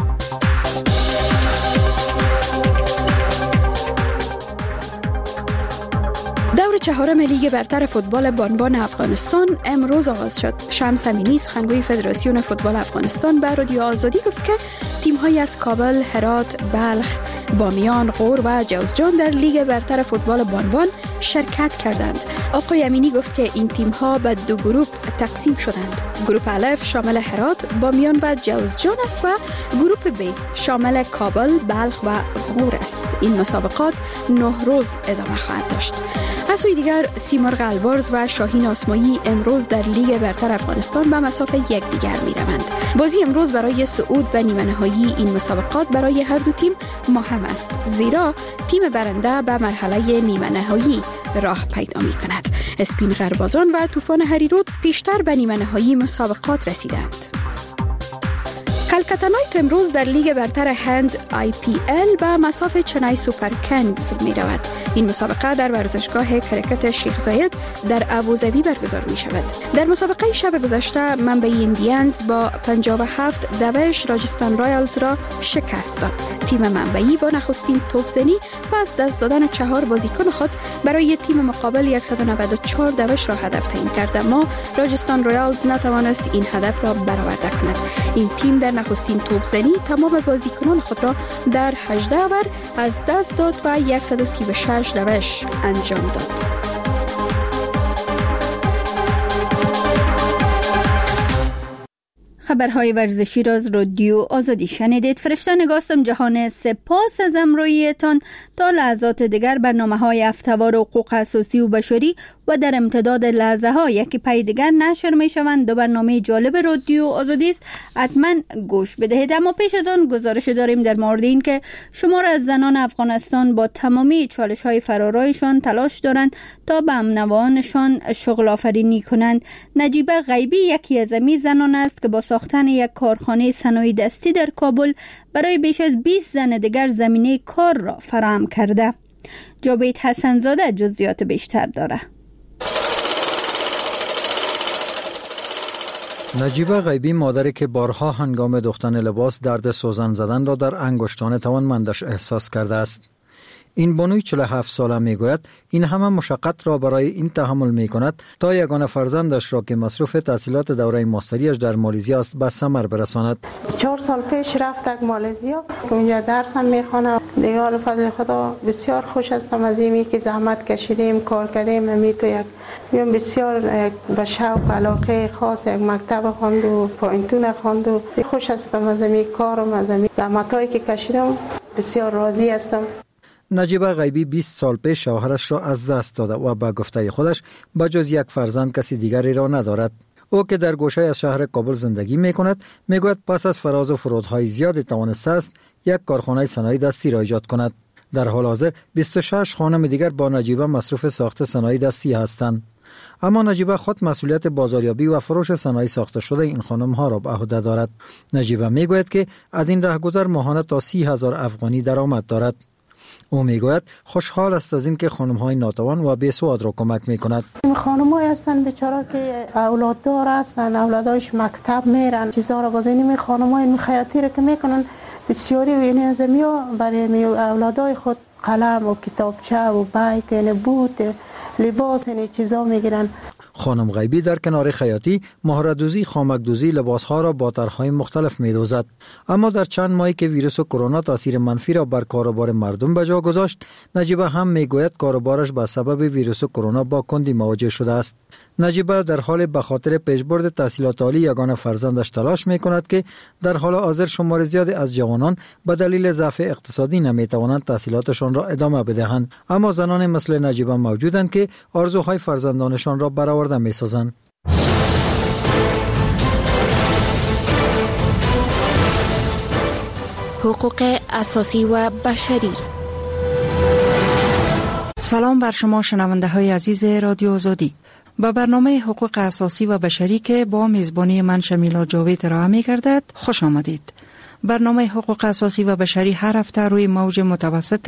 دور چهارم لیگ برتر فوتبال بانوان افغانستان امروز آغاز شد. شمس امینی سخنگوی فدراسیون فوتبال افغانستان به رادیو آزادی گفت که تیم‌های از کابل، هرات، بلخ، بامیان، غور و جوزجان در لیگ برتر فوتبال بانوان شرکت کردند. آقای امینی گفت که این تیم‌ها به 2 گروه تقسیم شدند. گروه الف شامل هرات، بامیان و جوزجان است و گروه ب شامل کابل، بلخ و غور است. این مسابقات 9 روز ادامه خواهد داشت. از سوی دیگر سیمرغ البرز و شاهین آسمایی امروز در لیگ برتر افغانستان به مسافه یکدیگر می‌روند. بازی امروز برای صعود به نیمه نهایی این مسابقات برای هر دو تیم مهم است، زیرا تیم برنده به مرحله نیمه نهایی راه پیدا می‌کند. اسپین غربازان و طوفان هریرود پیشتر به نیمه نهایی مسابقات رسیدند. کلکتا نایت امروز در لیگ برتر هند IPL به مسافه چنای سوپر کنگز می رود. این مسابقه در ورزشگاه کرکت شیخ زاید در ابوظبی برگزار می شود. در مسابقه شب گذشته منبعی ایندیانز با 57-2 راجستان رایالز را شکست داد. تیم منبعی با نخستین توپزنی و از دست دادن 4 بازیکن خود برای تیم مقابل 194 را هدف تعیین کرد، اما راجستان رایالز نتوانست این هدف را برآورده کند. این تیم در نخستین توپزنی تمام بازیکنان خود را در 18 اوور از دست داد و 136 انجام داد. خبرهای ورزشی را از رادیو آزادی شنیدید. فرشته نگاستم جهان، سپاس از همراهیتان. تا لحظات دیگر برنامه‌های هفته‌وار حقوق اساسی و بشری و در امتداد لحظه‌ها یکی پی دیگر نشر می‌شوند. 2 برنامه جالب رادیو آزادی است، حتما گوش بدهید. اما پیش از آن گزارش داریم در مورد این که شمار از زنان افغانستان با تمامی چالش‌های فرارایشان تلاش دارند تا به هم‌نوایانشان شغل آفرینی کنند. نجیبه غیبی یکی از این زنان است که با ساختن یک کارخانه صنایع دستی در کابل برای بیش از 20 زن دیگر زمینه کار را فراهم کرده. جاوید حسن‌زاده جزئیات بیشتر داره. نجیبه غیبی مادری که بارها هنگام دوختن لباس درد سوزن زدن را در انگشتان توانمندش احساس کرده است. این بانوی 47 ساله میگوید این همه مشقت را برای این تحمل میکند تا یگانه فرزندش را که مصروف تحصیلات دوره ماستریش در مالزی است به ثمر برساند. 4 سال پیش رفتم مالزیا، اونجا درسم میخوانم. دیگه حال فضل خدا بسیار خوش هستم از اینی که زحمت کشیدیم، کار کردیم. یک بسیار به شوق علاقه خاص یک مکتب خواند و پایینتون خواند و خوش هستم از این کارم، از این زحمتایی که کشیدم بسیار راضی هستم. نجیبه غیبی 20 سال پیش شوهرش را از دست داده و به گفته خودش بجز یک فرزند کسی دیگری را ندارد. او که در گوشه از شهر کابل زندگی می کند میگوید پس از فراز و فرودهای زیاد توانسته است یک کارخانه صنایع دستی را ایجاد کند. در حال حاضر 26 خانم دیگر با نجیبه مصروف ساخت صنایع دستی هستند. اما نجیبه خود مسئولیت بازاریابی و فروش صنایع ساخته شده این خانم ها را به عهده دارد. نجیبه میگوید که از این رهگذر ماهانه تا 30,000 افغانی درآمد دارد. او میگوید خوشحال است از این که خانم های ناتوان و بیسواد را کمک میکند. این خانم های هستن بیچاره که اولاد دار هستن، اولادایش مکتب میرن، چیزا را باز این خانم های خیاطی را که میکنن بسیاری و این ازمیا برای اولادای خود قلم و کتابچه و بیک بود لباس این چیزا میگیرن. خانم غیبی در کنار خیاطی مهره‌دوزی، خامک‌دوزی لباس‌ها را با طرح‌های مختلف می‌دوزد. اما در چند ماهی که ویروس کرونا تاثیر منفی را بر کاروبار مردم به جا گذاشت، نجیبه هم میگوید کاروبارش به سبب ویروس کرونا با کندی مواجه شده است. نجیبه در حال به خاطر پیشبرد تحصیلات عالی یگانه فرزندش تلاش می‌کند که در حال حاضر شمار زیادی از جوانان به دلیل ضعف اقتصادی نمی‌توانند تحصیلاتشان را ادامه بدهند. اما زنان مثل نجیبه موجودند که آرزوهای فرزندانشان را برآورده می‌سازند. حقوق اساسی و بشری. سلام بر شما شنونده های عزیز رادیو آزادی. با برنامه حقوق اساسی و بشری که با میزبانی من شمیلا جاوید ارائه می گردد خوش آمدید. برنامه حقوق اساسی و بشری هر هفته روی موج متوسط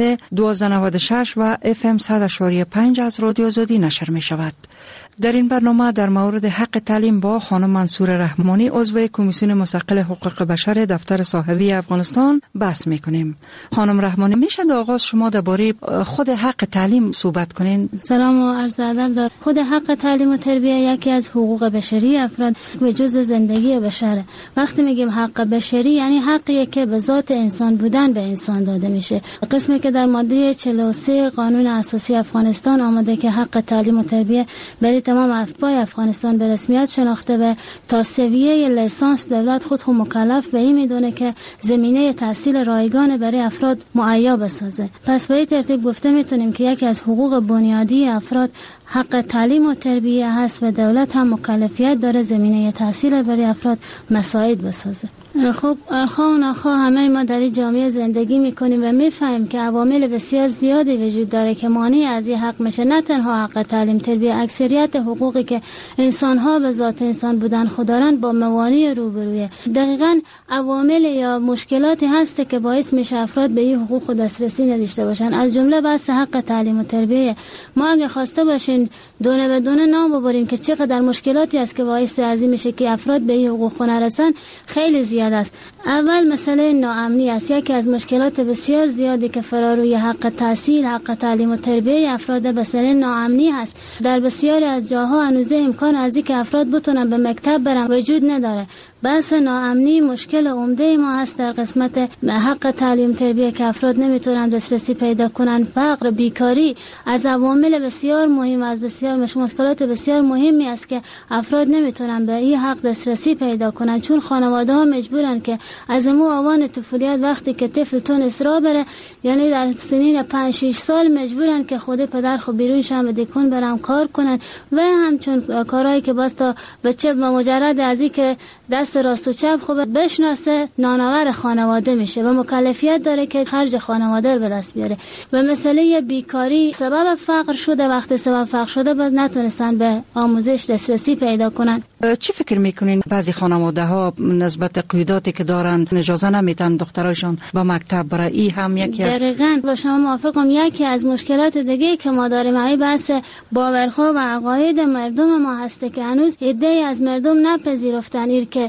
1296 و FM 100.5 از رادیو آزادی نشر می شود. در این برنامه در مورد حق تعلیم با خانم منصور رحمانی عضو کمیسیون مستقل حقوق بشر دفتر صاحبی افغانستان بحث میکنیم. خانم رحمانی، میشه در آغاز شما درباره خود حق تعلیم صحبت کنین؟ سلام و عرض ادب. در خود حق تعلیم و تربیت یکی از حقوق بشری افراد و جزء زندگی بشره. وقتی میگیم حق بشری یعنی حقی که به ذات انسان بودن به انسان داده میشه. قسمی که در ماده 43 قانون اساسی افغانستان آمده که حق تعلیم و تربیت برای تمام افراد افغانستان به رسمیت شناخته و تا سویه لیسانس دولت خود مکلف به این میدونه که زمینه تحصیل رایگان برای افراد مهیا بسازه. پس به این ترتیب گفته میتونیم که یکی از حقوق بنیادی افراد حق تعلیم و تربیت هست و دولت هم مکلفیت داره زمینه تحصیل برای افراد مساعد بسازه. خب خواه نخواه همه ما در این جامعه زندگی میکنیم و میفهمیم که عوامل بسیار زیادی وجود داره که مانع از این حق میشه. نه تنها حق تعلیم تربیت، اکثریت حقوقی که انسان ها به ذات انسان بودن خوددارند با موانع روبرویه. دقیقاً عوامل یا مشکلاتی هست که باعث میشه افراد به این حقوق دسترسی نداشته باشن. از جمله بحث حق تعلیم و تربیت. ما اگه خواسته باشین دونه به دونه نام ببریم که چقدر مشکلاتی است که باعث ازی میشه که افراد به این حقوق نرسن، خیلی زیاد است. اول مسئله ناامنی است. یکی از مشکلات بسیار زیادی که فراروی حق تحصیل، حق تعلیم و تربیت افراد مسئله ناامنی است. در بسیاری از جاها هنوز امکان از اینکه افراد بتونن به مکتب برن وجود نداره. بحث ناامنی مشکل عمده ما هست در قسمت حق تعلیم تربیت که افراد نمیتونن دسترسی پیدا کنن. فقر، بیکاری از عوامل بسیار مهم، از بسیار مشکلات بسیار مهمی است که افراد نمیتونن به این حق دسترسی پیدا کنن، چون خانواده ها مجبورن که از آوان طفولیت وقتی که طفل تونست راه بره، یعنی در سنین 5-6 سال مجبورن که خود پدر خود بیرون شم دیکن برام کار کنن و همچون کارهایی که باز تا بچه مجرد از این که دست راست و چپ خوب بشناسه نانآور خانواده میشه و مکلفیت داره که خرج خانواده رو به دست بیاره. و مسئله بیکاری سبب فقر شده. وقتی سبب فقر شده بعد نتونستن به آموزش دسترسی پیدا کنن. چی فکر میکنین بعضی خانواده ها نسبت قیوداتی که دارن اجازه نمیدن دخترایشون به مکتب برای این هم یکی از دقیقاً با شما موافقم. یکی از مشکلات دیگه که ما داریم این بحث باورها و عقاید مردم ما هست که هنوز عده‌ای از مردم نپذیرفتن که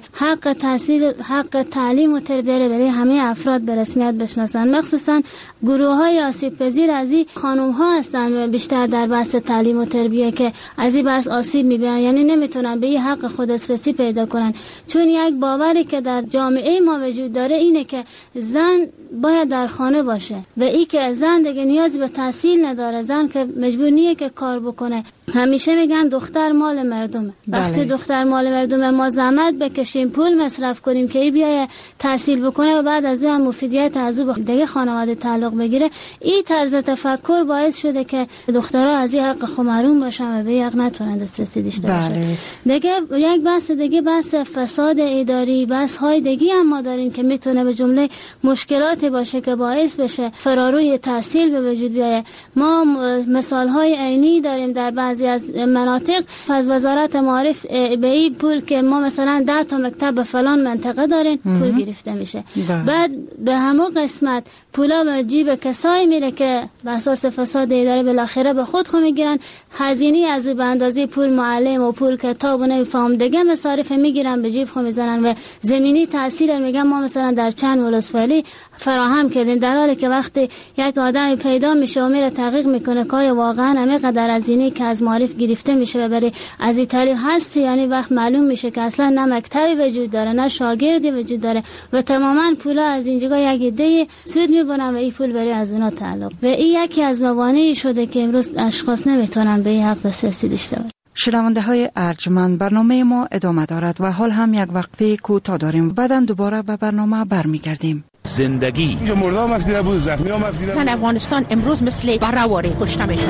حق تحصیل، حق تعلیم و تربیت برای همه افراد به رسمیت بشناسند. مخصوصا گروه‌های آسیب پذیر از این خانم‌ها هستند بیشتر در بحث تعلیم و تربیت که از این بحث آسیب می‌بینن، یعنی نمیتونن به این حق خود دسترسی پیدا کنن. چون یک باوری که در جامعه ما وجود داره اینه که زن باید در خانه باشه و این که زن دیگه نیازی به تحصیل نداره، زن که مجبور نیه که کار بکنه. همیشه میگن دختر مال مردمه. وقتی دختر مال مردمه ما زحمت بکشیم، پول مصرف کنیم که ای بیای تحصیل بکنه و بعد از اون مفیدیت از او دیگه خانواده تعلق بگیره، این طرز تفکر باعث شده که دخترها از این حق محروم باشن و به حق نتونن دسترسی داشته باشن. دیگه یک بحث دیگه بحث فساد اداری، بحث های دیگه هم ما داریم که میتونه به جمله مشکلات باشه که باعث بشه فراروی تحصیل به وجود بیاید. ما مثال های عینی داریم در بعضی از مناطق از وزارت معارف به این پول که ما مثلا 10 تا مکتب به فلان منطقه داریم پول گرفته میشه. بعد به همون قسمت پولا به جیب کسایی میره که به اساس فساد اداری بالاخره به خود میگیرن، هزینه از به اندازه پول معلم و پول کتاب و نمیفهم دیگه مصارف میگیرن به جیب خود میزنن و زمینی تاثیر میگن ما مثلا در چند ولسوالی فراهم کردیم، در حالی که وقتی یک آدمی پیدا میشه و میره تحقیق میکنه که واقعا همینقدر هزینه که از معارف گرفته میشه و برای از این تعلیم هست، یعنی وقت معلوم میشه که اصلا نه مکتبی وجود داره نه شاگردی وجود داره و تماما پولا از اینجا یک عده سود میبرن و این پول برای از اونا تعلق. و این یکی از موانعی شده که امروز اشخاص نمیتونن به این حق دسترسی داشته باشن. شنونده های ارجمند، برنامه ما ادامه دارد و حال هم یک وقفه کوتاه داریم. بعداً دوباره به برنامه برمیگردیم. زندگی اینجا مردم مفیده بود، زخمی ها مفیده بود. افغانستان امروز مثل برهواری کشته میشه.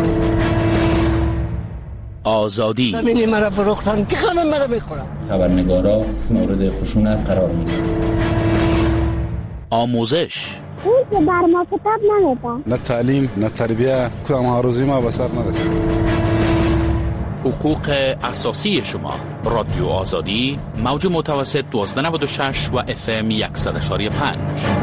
آزادی زمینی مرا فروختن که همه مرا بخورن. خبرنگارا مورد خشونت قرار میگیرن. آموزش اون که بر ما کتاب نمیده، نه تعلیم نه تربیه، کدام آرزوی ما به سر نرسید. حقوق اساسی شما. رادیو آزادی، موج متوسط 1296 و FM 100.5.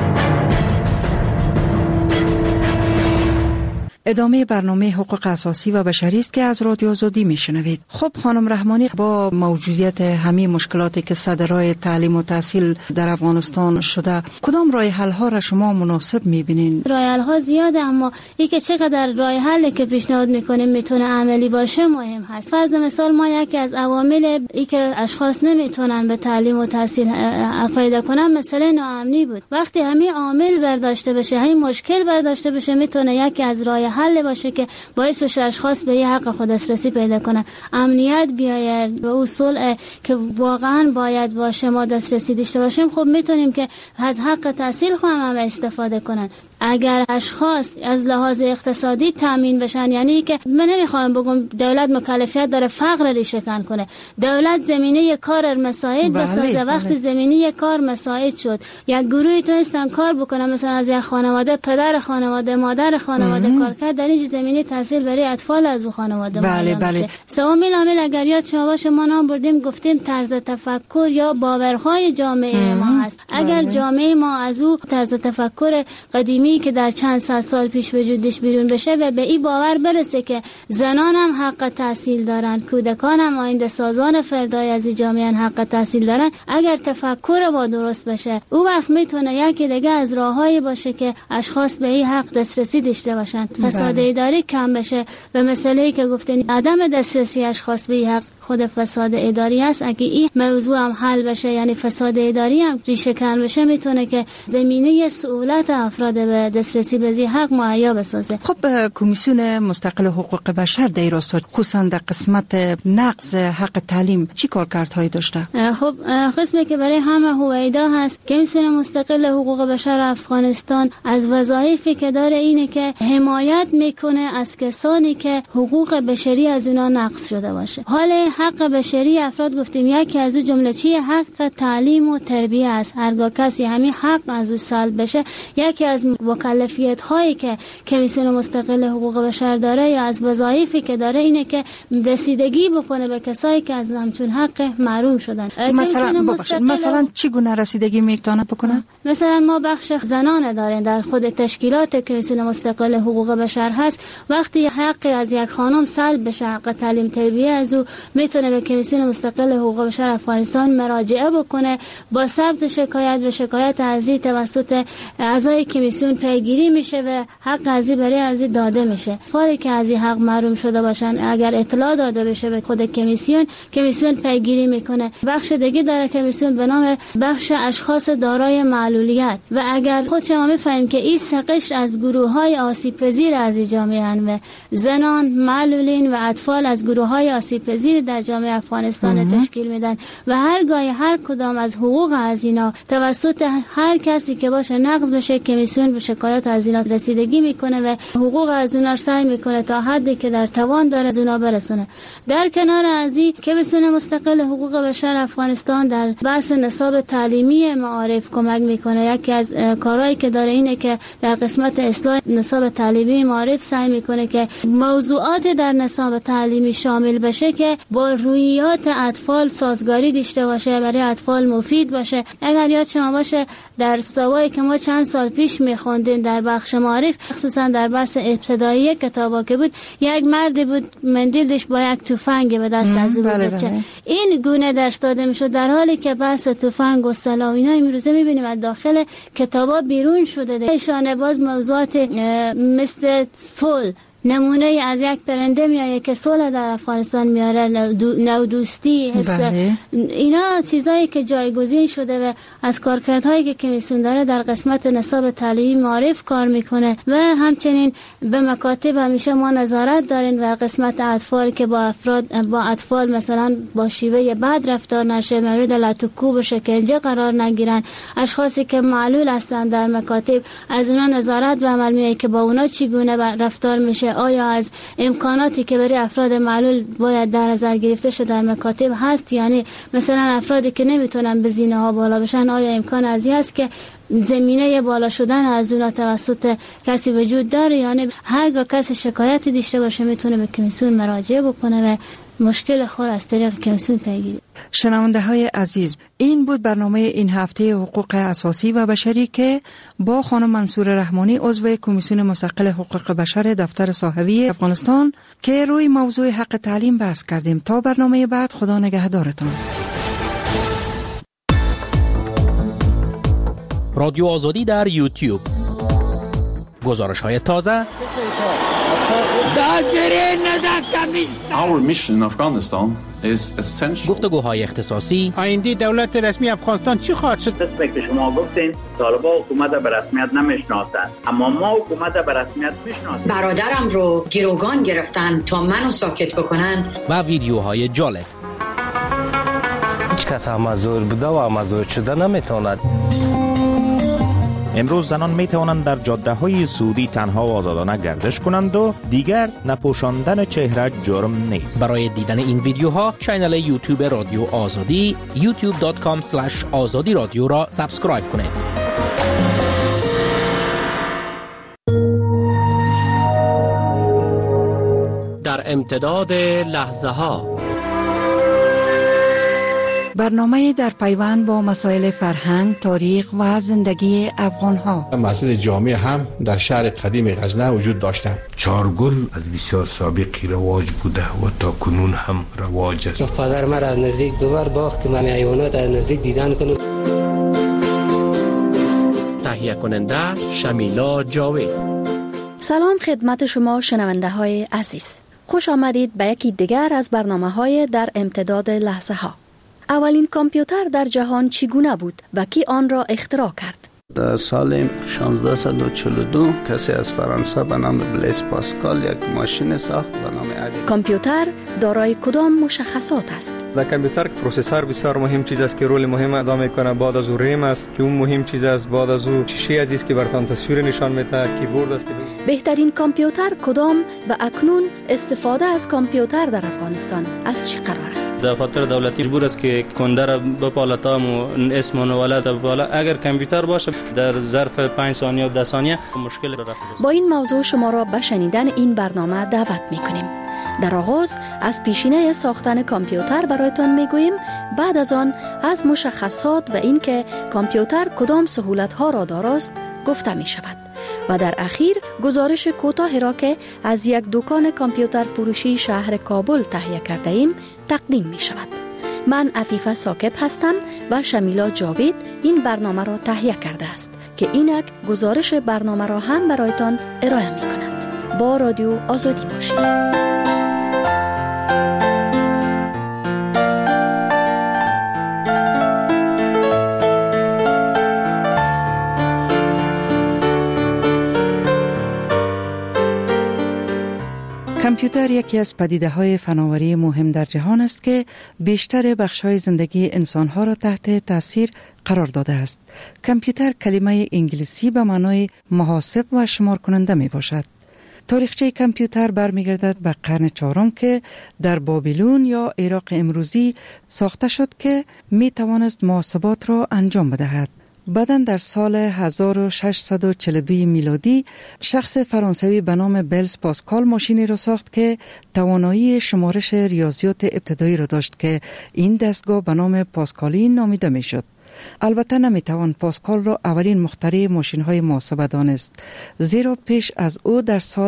ادامه برنامه حقوق اساسی و بشری است که از رادیو آزادی میشنوید. خب خانم رحمانی، با موجودیت همه مشکلاتی که صدرای تعلیم و تحصیل در افغانستان شده، کدام راه حل ها را شما مناسب میبینین؟ راه حل ها زیاده، اما این که چقدر راه حلی که پیشنهاد میکنیم میتونه عملی باشه مهم هست. فرض مثال ما یکی از عوامل این که اشخاص نمیتونن به تعلیم و تحصیل پیدا کنن مسئله ناامنی بود. وقتی همه عامل برداشته بشه، همین مشکل برداشته بشه، میتونه یکی از راه حل باشه که باعث بشه اشخاص به یه حق خود دسترسی پیدا کنن، امنیت بیاید به اصول که واقعا باید باشه ما دسترسی داشته باشیم. خب میتونیم که از حق تحصیل هم استفاده کنن. اگر اشخاص از لحاظ اقتصادی تامین بشن، یعنی که من نمیخوام بگم دولت مکلفیت داره فقر رو شکن کنه، دولت زمینه کار مساعد بسازه. وقتی زمینه کار مساعد شد، یک گروهی تونستن کار بکنن، مثلا از یک خانواده پدر خانواده مادر خانواده کار کرد، در این زمینه تحصیل برای اطفال از اون خانواده میشه. سومین عامل اگر یاد شما باشه ما نام بردیم گفتیم طرز تفکر یا باورهای جامعه ما هست. اگر جامعه ما از او طرز تفکر قدیمی که در چند سال پیش وجودش بیرون بشه و به این باور برسه که زنان هم حق تحصیل دارن، کودکان هم آینده سازان فردای از این جامعه حق تحصیل دارن، اگر تفکر ما درست بشه، او وقت میتونه یکی دیگه از راههایی باشه که اشخاص به این حق دسترسی داشته باشن، فساد اداری کم بشه. و مسئله‌ای که گفتین عدم دسترسی اشخاص به این حق خود فساد اداری است. اگه این موضوع هم حل بشه، یعنی فساد اداری هم ریشه کن بشه، میتونه که زمینه سهولت افراد به دسترسی به این حق مهیا بسازه. خب کمیسیون مستقل حقوق بشر در راستا خصوصا در قسمت نقض حق تعلیم چی کارکردهایی داشته؟ خب قسمی که برای همه هویدا هست، کمیسیون مستقل حقوق بشر افغانستان از وظایفی که داره اینه که حمایت میکنه از کسانی که حقوق بشری از اونا نقض شده باشه. حال حق بشری افراد گفتیم یکی از اون جمله چیه؟ حق تعلیم و تربیت است. هرگاه کسی همین حق از او سلب بشه، یکی از مکلفیت هایی که کمیسیون مستقل حقوق بشر داره یا از وظایفی که داره اینه که رسیدگی بکنه به کسایی که از همچون حق محروم شدن. مثلا چگونه رسیدگی میتونه بکنه؟ مثلا ما بخش زنان داریم در خود تشکیلات کمیسیون مستقل حقوق بشر هست. وقتی حق از یک خانم سلب بشه، حق تعلیم تربیت از او، میتونه به کمیسیون مستقل حقوق بشر افغانستان مراجعه بکنه. با ثبت شکایت و شکایت ارضی توسط اعضای کمیسیون پیگیری میشه و حق ارضی برای ارضی داده میشه. افرادی که از این حق محروم شده باشن اگر اطلاع داده بشه به خود کمیسیون پیگیری میکنه. بخش دیگه داره کمیسیون به نام بخش اشخاص دارای معلولیت و اگر خود شما میفهمیم که این قشر از گروه‌های آسیب‌پذیر از جامعه ان و زنان، معلولین و اطفال از گروه‌های آسیب‌پذیر در جامعه افغانستان تشکیل میدن و هرگاه هر کدام از حقوق از اینا توسط هر کسی که باشه نقض بشه، کمیسیون به شکایت از اینا رسیدگی میکنه و حقوق از اونا سعی میکنه تا حدی که در توان داره از اونا برسونه. در کنار از این کمیسیون مستقل حقوق بشر افغانستان در بحث نصاب تعلیمی معارف کمک میکنه. یکی از کارهایی که داره اینه که در قسمت اصلاح نصاب تعلیمی معارف سعی میکنه که موضوعات در نصاب تعلیمی شامل بشه که با رویات اطفال سازگاری داشته باشه، برای اطفال مفید باشه. اگر یاد شما باشه در استوایی که ما چند سال پیش میخوندیم در بخش معارف، خصوصا در بحث ابتدایی کتابا که بود، یک مرد بود مندیل داشت با یک تفنگ به دست از او بچه. این گونه درس داده میشد، در حالی که بحث تفنگ و سلاح اینا امروزه میبینیم از داخل کتابا بیرون شده. ایشان باز موضوعات مثل صلح، نمونه از یک پرنده میایه که صلح در افغانستان میاره، نودوستی، اینا چیزایی که جایگزین شده و از کارکردهایی که کمیسیون داره در قسمت نصاب تعلیمی معارف کار میکنه و همچنین به مکاتب همیشه ما نظارت داریم و قسمت اطفال که با اطفال مثلا با شیوه بد رفتار نشه، مورد لطوکوب و شکنجه قرار نگیرن. اشخاصی که معلول هستن در مکاتب از اونا نظارت به عمل میایه که با اونا چگونه رفتار میشه، آیا از امکاناتی که برای افراد معلول باید در نظر گرفته شده در مکاتب هست، یعنی مثلا افرادی که نمیتونن به زینه ها بالا بشن آیا امکان ازی هست که زمینه بالا شدن از اونا توسط کسی وجود داره، یعنی هرگاه کسی شکایتی داشته باشه میتونه به کمیسیون مراجعه بکنه و مشکل خود از طریق کمیسیون پیگیری. شنونده های عزیز، این بود برنامه این هفته حقوق اساسی و بشری که با خانم منصور رحمانی عضو کمیسیون مستقل حقوق بشر دفتر صاحبی افغانستان که روی موضوع حق تعلیم بحث کردیم. تا برنامه بعد، خدا نگهدارتان. رادیو آزادی در یوتیوب، گزارش های تازه. Our mission in Afghanistan is essential. گفتگوهای اختصاصی. آینده دولت رسمی افغانستان چی خواهد شد؟ مثل که شما گفتین طالبان حکومت به رسمیت نمیشناسند، اما ما حکومت به رسمیت میشناسیم. برادرم رو گروگان گرفتن تا منو ساکت بکنن. و ویدیوهای جالب. هیچ کس مزور بوده و مزور شده نمیتواند. امروز زنان می توانند در جاده های سعودی تنها و آزادانه گردش کنند و دیگر نپوشاندن چهره جرم نیست. برای دیدن این ویدیوها چینل یوتیوب رادیو آزادی youtube.com/azadi رادیو را سابسکرایب کنید. در امتداد لحظه ها، برنامه در پیوند با مسائل فرهنگ، تاریخ و زندگی افغان‌ها. مسجد جامع هم در شهر قدیم غزنه وجود داشتند. چارگل از بسیار سابقی رواج بوده و تا کنون هم رواج است. پدر مرا از نزدیک ببر باغ که من حیوانات از نزدیک دیدن کنم. تهیه کننده شمیلا جاوید. سلام خدمت شما شنونده های عزیز. خوش آمدید به یکی دیگر از برنامه‌های در امتداد لحظه ها. اولین کامپیوتر در جهان چگونه بود و کی آن را اختراع کرد؟ در سال 1642 کسی از فرانسه به نام بلیس پاسکال یک ماشین ساخت به نام اریک. کامپیوتر دارای کدام مشخصات است؟ در کامپیوتر پروسسور بسیار مهم چیز است که رول مهم ادا میکنه. بعد از او ریم است که اون مهم چیز است. بعد از او شیشه عزیز که براتون تصویر نشان میده. کیبورد است که بهترین کامپیوتر کدام و اکنون استفاده از کامپیوتر در افغانستان از چه قرار است؟ دفاتر دولتی مجبور است که کنده را بپاله تا اسم و ولایت بپاله. اگر کامپیوتر باشه در ظرف 5 ثانیه و 10 ثانیه مشکل را رفع است. با این موضوع شما را به شنیدن این برنامه دعوت میکنیم. در آغاز از پیشینه ساختن کامپیوتر برایتان میگوییم، بعد از آن از مشخصات و اینکه کامپیوتر کدام سهولت‌ها را داراست گفته می شود. و در اخیر گزارش کوتاه را که از یک دکان کامپیوتر فروشی شهر کابل تهیه کرده ایم تقدیم می شود. من عفیفه ثاقب هستم و شمیلا جاوید این برنامه را تهیه کرده است که اینک گزارش برنامه را هم برایتان ارائه می کند. با رادیو آزادی باشید. کامپیوتر یکی از پدیده‌های فناوری مهم در جهان است که بیشتر بخش‌های زندگی انسان‌ها را تحت تاثیر قرار داده است. کامپیوتر کلمه انگلیسی به معنای محاسب و شمار کننده می باشد. تاریخچه کامپیوتر برمیگردد به قرن چهارم که در بابلون یا عراق امروزی ساخته شد که می توانست محاسبات را انجام بدهد. بعداً در سال 1642 میلادی شخص فرانسوی به نام بلز پاسکال ماشینی را ساخت که توانایی شمارش ریاضیات ابتدایی را داشت که این دستگاه به نام پاسکالی نامیده می شد. البته نمیتوان پاسکال را اولین مخترع ماشین‌های محاسبه دانست، زیرا پیش از او در سال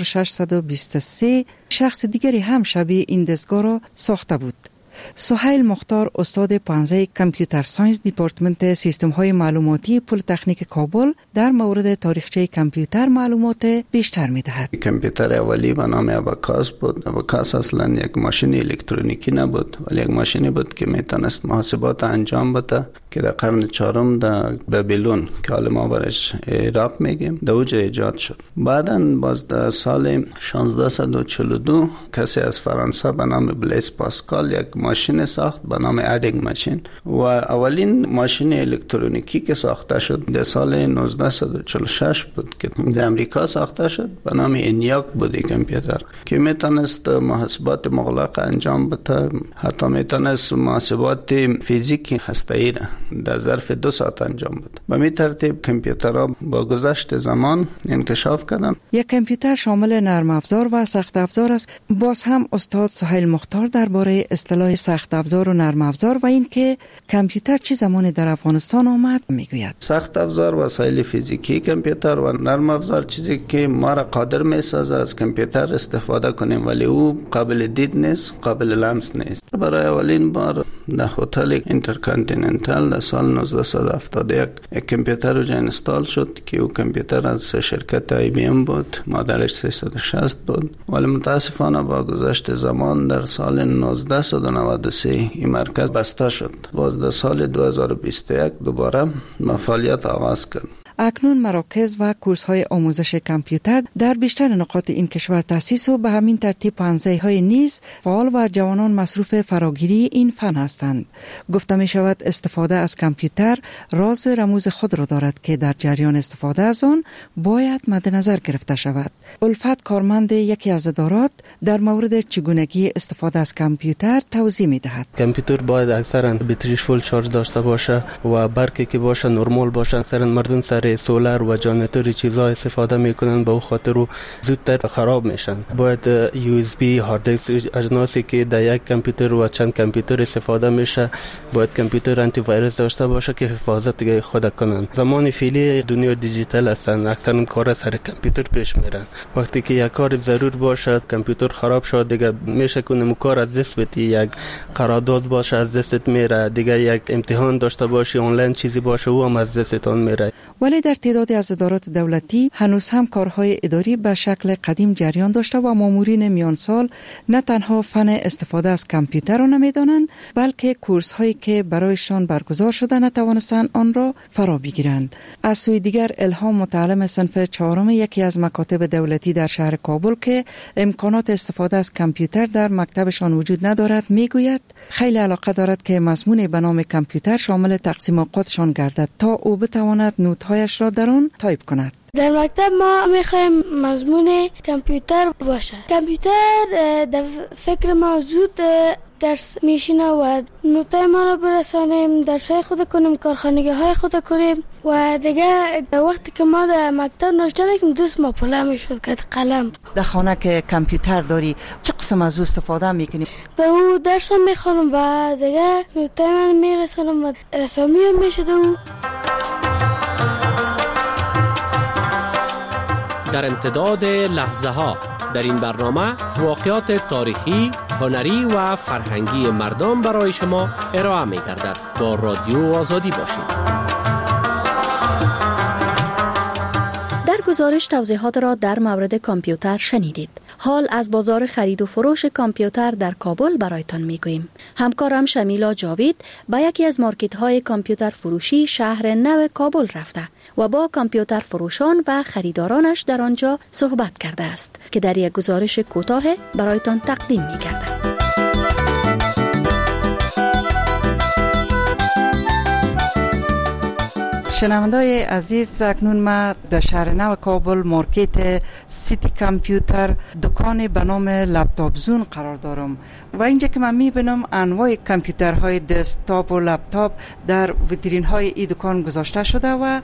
1623 شخص دیگری هم شبیه این دستگاه را ساخته بود. سهیل مختار استاد پانزه کامپیوتر ساینس دیپارتمنت سیستم های معلوماتی پلی‌تکنیک کابل در مورد تاریخچه کامپیوتر معلومات بیشتر می دهد. کامپیوتر اولی به نام اباکاس بود. اباکاس اصلا یک ماشین الکترونیکی نبود، ولی یک ماشینی بود که می تونست محاسبات انجام بده که در قرن چهارم در بابلون که حالا ما برش عراق میگیم در اوج ایجاد شد. بعداً باز در سال 1642 کسی از فرانسه به نام بلیس پاسکال یک ماشین ساخت به نام ادینگ ماشین و اولین ماشین الکترونیکی که ساخته شد در سال 1946 بود که در امریکا ساخته شد به نام انیاک بود کامپیوتر که میتونست محاسبات مغلق انجام بده، حتی میتونست محاسبات فیزیکی هسته‌ای را در ظرف 2 ساعت انجام بده. به این ترتیب کامپیوترها با گذشت زمان انکشاف کردند. یک کامپیوتر شامل نرم افزار و سخت افزار است. باز هم استاد سهیل مختار درباره اصطلاح سخت افزار و نرم افزار و اینکه کامپیوتر چه زمانی در افغانستان آمد میگوید. سخت افزار وسایل فیزیکی کامپیوتر و نرم افزار چیزی که ما را قادر میسازه از کامپیوتر استفاده کنیم ولی او قابل دید نیست، قابل لمس نیست. برای اولین بار در هتل اینترکانتیننتال در سال 1971 یک کامپیوتر رو اینستال شد که او کامپیوتر از شرکت آی بی ام بود، مدلش 360 بود، ولی متاسفانه با گذشت زمان در سال 1993 این مرکز بسته شد. باز در سال 2021 دوباره فعالیت آغاز کرد. اکنون مراکز و کورس‌های آموزش کامپیوتر در بیشتر نقاط این کشور تأسیس و به همین ترتیب پانزه‌های نیز فعال و جوانان مصروف فراگیری این فن هستند. گفته می شود استفاده از کامپیوتر راز رموز خود را دارد که در جریان استفاده از آن باید مد نظر گرفته شود. الفت کارمند یکی از ادارات در مورد چگونگی استفاده از کامپیوتر توضیح می دهد. کامپیوتر باید اکثرا بطریش فول چارج داشته باشه و برقی که باشه نرمال باشه. اکثرا مردم سر سولر و جنراتور چیزا استفاده میکنن، به خاطر رو زودتر خراب میشن. باید یو اس بی هارد دیسک اجناسی که در یک کامپیوتر و چند کامپیوتر استفاده میشه باید کامپیوتر آنتی ویروس داشته باشه که حفاظت خود کنن. زمان فعلی دنیا دیجیتال هستن، اکثرا کار سر کامپیوتر پیش میرن. وقتی که یک کار ضرور باشه کامپیوتر خراب شد دیگه میشه کنه کار از دست بدی، یک قرارداد باشه از دستت میره، دیگه یک امتحان داشته باشی آنلاین چیزی باشه او هم از دستتون میره. ولی در تعدادی از ادارات دولتی هنوز هم کارهای اداری به شکل قدیم جریان داشته و مامورین میان سال نه تنها فن استفاده از کامپیوتر را نمیدانند بلکه کورس هایی که برایشان برگزار شده نتوانستند آن را فرا بگیرند. از سوی دیگر الهام متعلم صنف 4 یکی از مکاتب دولتی در شهر کابل که امکانات استفاده از کامپیوتر در مکتبشان وجود ندارد میگوید خیلی علاقه دارد که مضمون به نام کامپیوتر شامل تقسیم اوقاتشان گردد تا او بتواند نوت‌هایش را در آن تایپ کند. در مکتب ما میخوایم مضمون کامپیوتر باشه. کامپیوتر در فکر ما زود درس میشینه و نوتای ما را برسانیم، درسای خود کنیم، کارخانگی های خود کنیم و دیگه وقتی که ما در مکتب نوشته میکنیم دست ما پله میشد که قلم. در خانه که کامپیوتر داری چه قسم از او استفاده میکنیم؟ در او درس میخونم و دیگه نوتای من میرسانم و رسامی هم میشد او. در امتداد لحظه ها. در این برنامه واقعات تاریخی، هنری و فرهنگی مردم برای شما ارائه می گردد. با رادیو آزادی باشید. در گزارش توضیحات را در مورد کامپیوتر شنیدید. حال از بازار خرید و فروش کامپیوتر در کابل برایتان میگوییم. همکارم شمیلا جاوید به یکی از مارکت های کامپیوتر فروشی شهر نو کابل رفته و با کامپیوتر فروشان و خریدارانش در آنجا صحبت کرده است که در یک گزارش کوتاه برایتان تقدیم می‌گردد. شنوندای عزیز، اکنون ما در شهر نو کابل مارکت سیتی کامپیوتر دکان به نام لپتاپ زون قرار دارم و اینجا که من میبینم انواع کامپیوترهای دسکتاپ و لپتاپ در ویترین های این دکان گذاشته شده و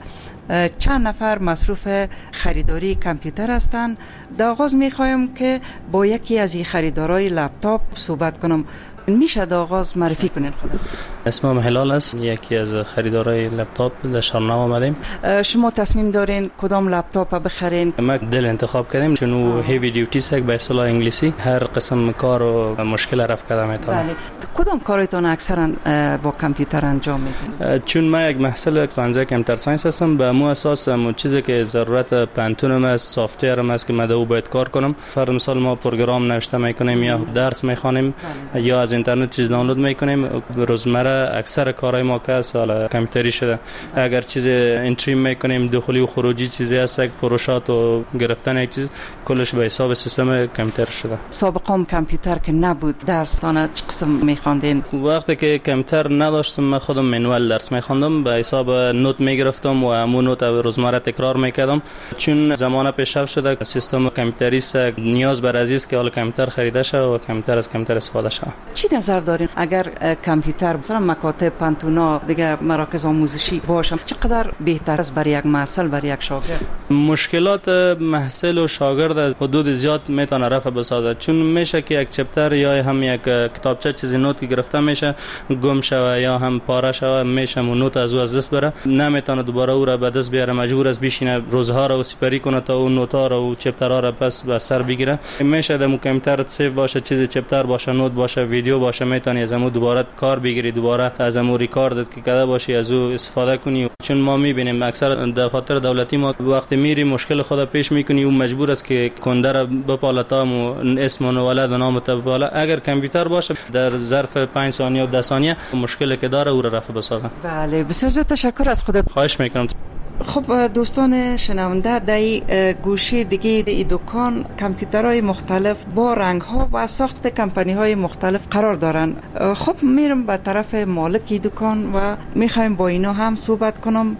چند نفر مصروف خریداری کامپیوتر هستند. در آغاز میخوایم که با یکی از این خریدارای لپتاپ صحبت کنم. میشه در آغاز معرفی کنین خودت؟ اسمم هلال است، یکی از خریدارای لپتاپ در شهر نو آمدیم. شما تصمیم دارین کدام لپتاپ بخرین؟ ما دل انتخاب کردیم چون او هیوی دیوتی است، به اصطلاح انگلیسی هر قسم کار و مشکل رفع کرده میتونه. بله. کدام کارتون اکثرا با کامپیوتر انجام میدین؟ چون ما یک محصل پانزه کامپیوتر ساینس هستم، به مو اساس چیزی که ضرورت پنتونم است، سافت ویر است که ما دو باید کار کنم. فرض مثال ما پروگرام نوشته میکنیم یا درس میخوانیم یا از اینترنت چیز دانلود میکنیم. روزمره اکثر کارهای ما که حالا کامپیوتری شده. اگر چیز انتری میکنیم، دخولی و خروجی چیزی هست، فروشات و گرفتن یک چیز، کلش به حساب سیستم کامپیوتر شده. سابقا کامپیوتر که نبود، درسانه چه قسم میخواندین؟ وقتی که کامپیوتر نداشتم من خودم منوال درس میخواندم، به حساب نوت میگرفتم و همون نوت روزمره تکرار میکردم. چون زمانه پیشرفت شده، سیستم کامپیوتری است، نیاز بر عزیز که حالا کامپیوتر خریده شه و کامپیوتر از کامپیوتر استفاده شه. چی نظر دارین اگر کامپیوتر مثلا مکاتب، پانتونا، دیگه مراکز آموزشی باشن، چقدر بهتر است برای یک محصل، برای یک شاگرد؟ مشکلات محصل و شاگرد از حدود زیاد میتونه رفع بسازه، چون میشه که یک چپتر یا هم یک کتابچه چیزی نوت که گرفته میشه گم شوه یا هم پاره شوه، میشه اون نوت از دست بره، نمیتونه دوباره او را به دست بیاره، مجبور است بشینه روزها را سپری کنه تا اون نوت ها را و چپتر ها را پس به سر بگیره. میشه در کامپیوتر سیو باشه، چیزی چپتر باشه، نوت باشه، ویدیو باشه، میتونی از همون دوباره کار بگیری، دوباره از همون ریکارد که کرده باشی از او استفاده کنی. چون ما میبینیم اکثر دفاتر دولتی ما وقتی میری مشکل خود پیش میکنی، اون مجبور است که کنده را بپالتا و اسم و ولد و نام بپاله. اگر کامپیوتر باشه در ظرف 5 ثانیه و 10 ثانیه مشکلی که داره او را رفع بسازه. بله، بسیار زیاد تشکر از خودت. خواهش میکنم. خب دوستان شنونده، در گوشه دیگه این دکان کامپیوترهای مختلف با رنگ‌ها و ساخت کمپانی‌های مختلف قرار دارن. خب میرم به طرف مالک دکان و میخوایم با اینا هم صحبت کنم.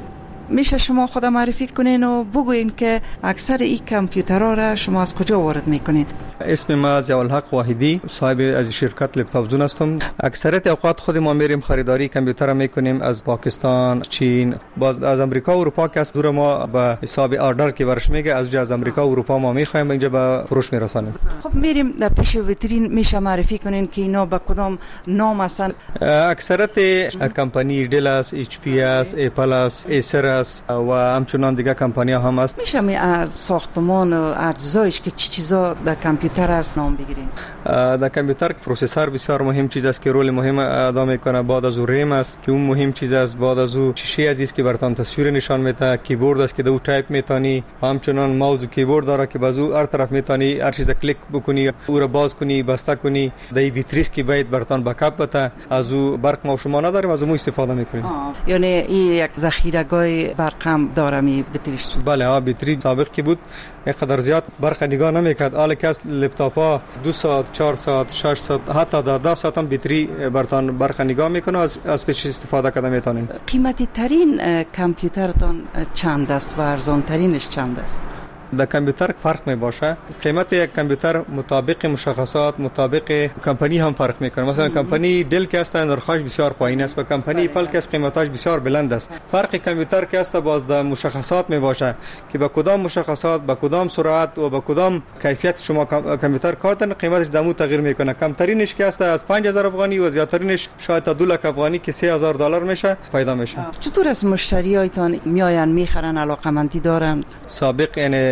میشه شما خود معرفی کنین و بگوین که اکثر این کامپیوترها را شما از کجا وارد میکنین؟ اسم ما ضیاءالحق واحدی، صاحب از شرکت لپتاپ زون هستم. اکثریت اوقات خود ما میریم خریداری کامپیوتر میکنیم از پاکستان، چین، باز از امریکا و اروپا که از دور ما به حساب آردر که برش میگه از امریکا و اروپا ما میخوایم اینجا به فروش میرسانیم. خب میریم در پیش ویترین، میشه معرفی کنین که اینا به کدام نام هستن؟ اکثریت کمپانی دل است، اچ پی است، اپل است، ایسر است و همچنان دیگه کمپانی هم هست. میشه می از ساختمان و اجزایش که چی چیزا در کامپیوتر است نام بگیریم؟ در کامپیوتر پروسسور بسیار مهم چیز است که رول مهم ادا میکنه. بعد از اون ریم است که اون مهم چیز است. بعد از اون شیشه عزیز که براتون تصویر نشان میده. کیبورد است که دو تایپ میتونی. همچنان ماوس و کیبورد داره که بازو هر طرف میتونی هر چیز کلیک بکنی، او را باز کنی، بسته کنی. دای بیتریس که باید براتون بکاپ بده. از او برق ما شما نداریم، از اون استفاده میکنیم. یعنی این یک ذخیره‌گاه برق هم داره می بیتریش؟ بله، بیتری سابق که بود اینقدر زیاد برق نگاه نمیکرد. حالا که از لپتاپ ها 2 ساعت، 4 ساعت، 6 ساعت، حتی 10 ساعت هم بیتری براتون برق نگاه میکنه. از پیش استفاده کرده میتونین. قیمتی ترین کامپیوترتون چند است و ارزان ترینش چند است؟ در کامپیوتر فرق می باشه. قیمت یک کامپیوتر مطابق مشخصات، مطابق کمپانی هم فرق میکنه. مثلا کمپانی دل که است نرخش بسیار پایین است و کمپانی اپل که است قیمتش بسیار بلند است. فرق کامپیوتر که است باز در مشخصات می باشه که با کدام مشخصات، با کدام سرعت و با کدام کیفیت شما کامپیوتر کارتن قیمتش دمو تغییر میکنه. کمترینش که است از 5000 افغانی و زیادترینش شاید تا 2 لک افغانی که $3000 میشه پیدا میشه. چطور از مشتریایتان میآین میخرن، علاقمندی دارن؟ سابق یعنی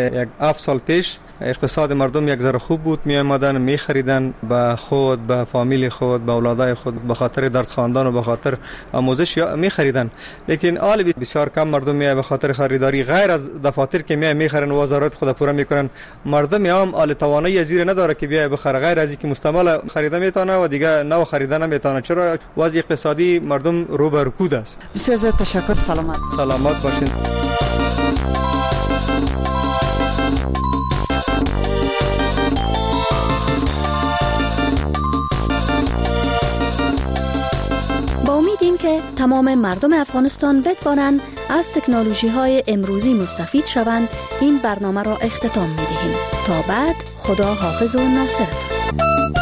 یک 7 سال پیش اقتصاد مردم یک ذره خوب بود، می آمدن می خریدن به خود، به فامیل خود، به اولادای خود، به خاطر درس خواندن و به خاطر آموزش می خریدن. لیکن حال بسیار کم مردم می به خاطر خریداری غیر از دفاتر که می خرن و ضرورت خود پورا میکنن. مردم عام حال توانایی زیر نداره که بیا بخره، غیر از اینکه مستعمل خریده میتونه و دیگه نو خریدن نمیتونه. چرا وضع اقتصادی مردم رو به رکود است. بسیار زیاد تشکر. سلامت باشین. با امیدیم که تمام مردم افغانستان بتوانند از تکنولوژی های امروزی مستفید شوند، این برنامه را اختتام می دهیم. تا بعد، خدا حافظ و ناصرتان.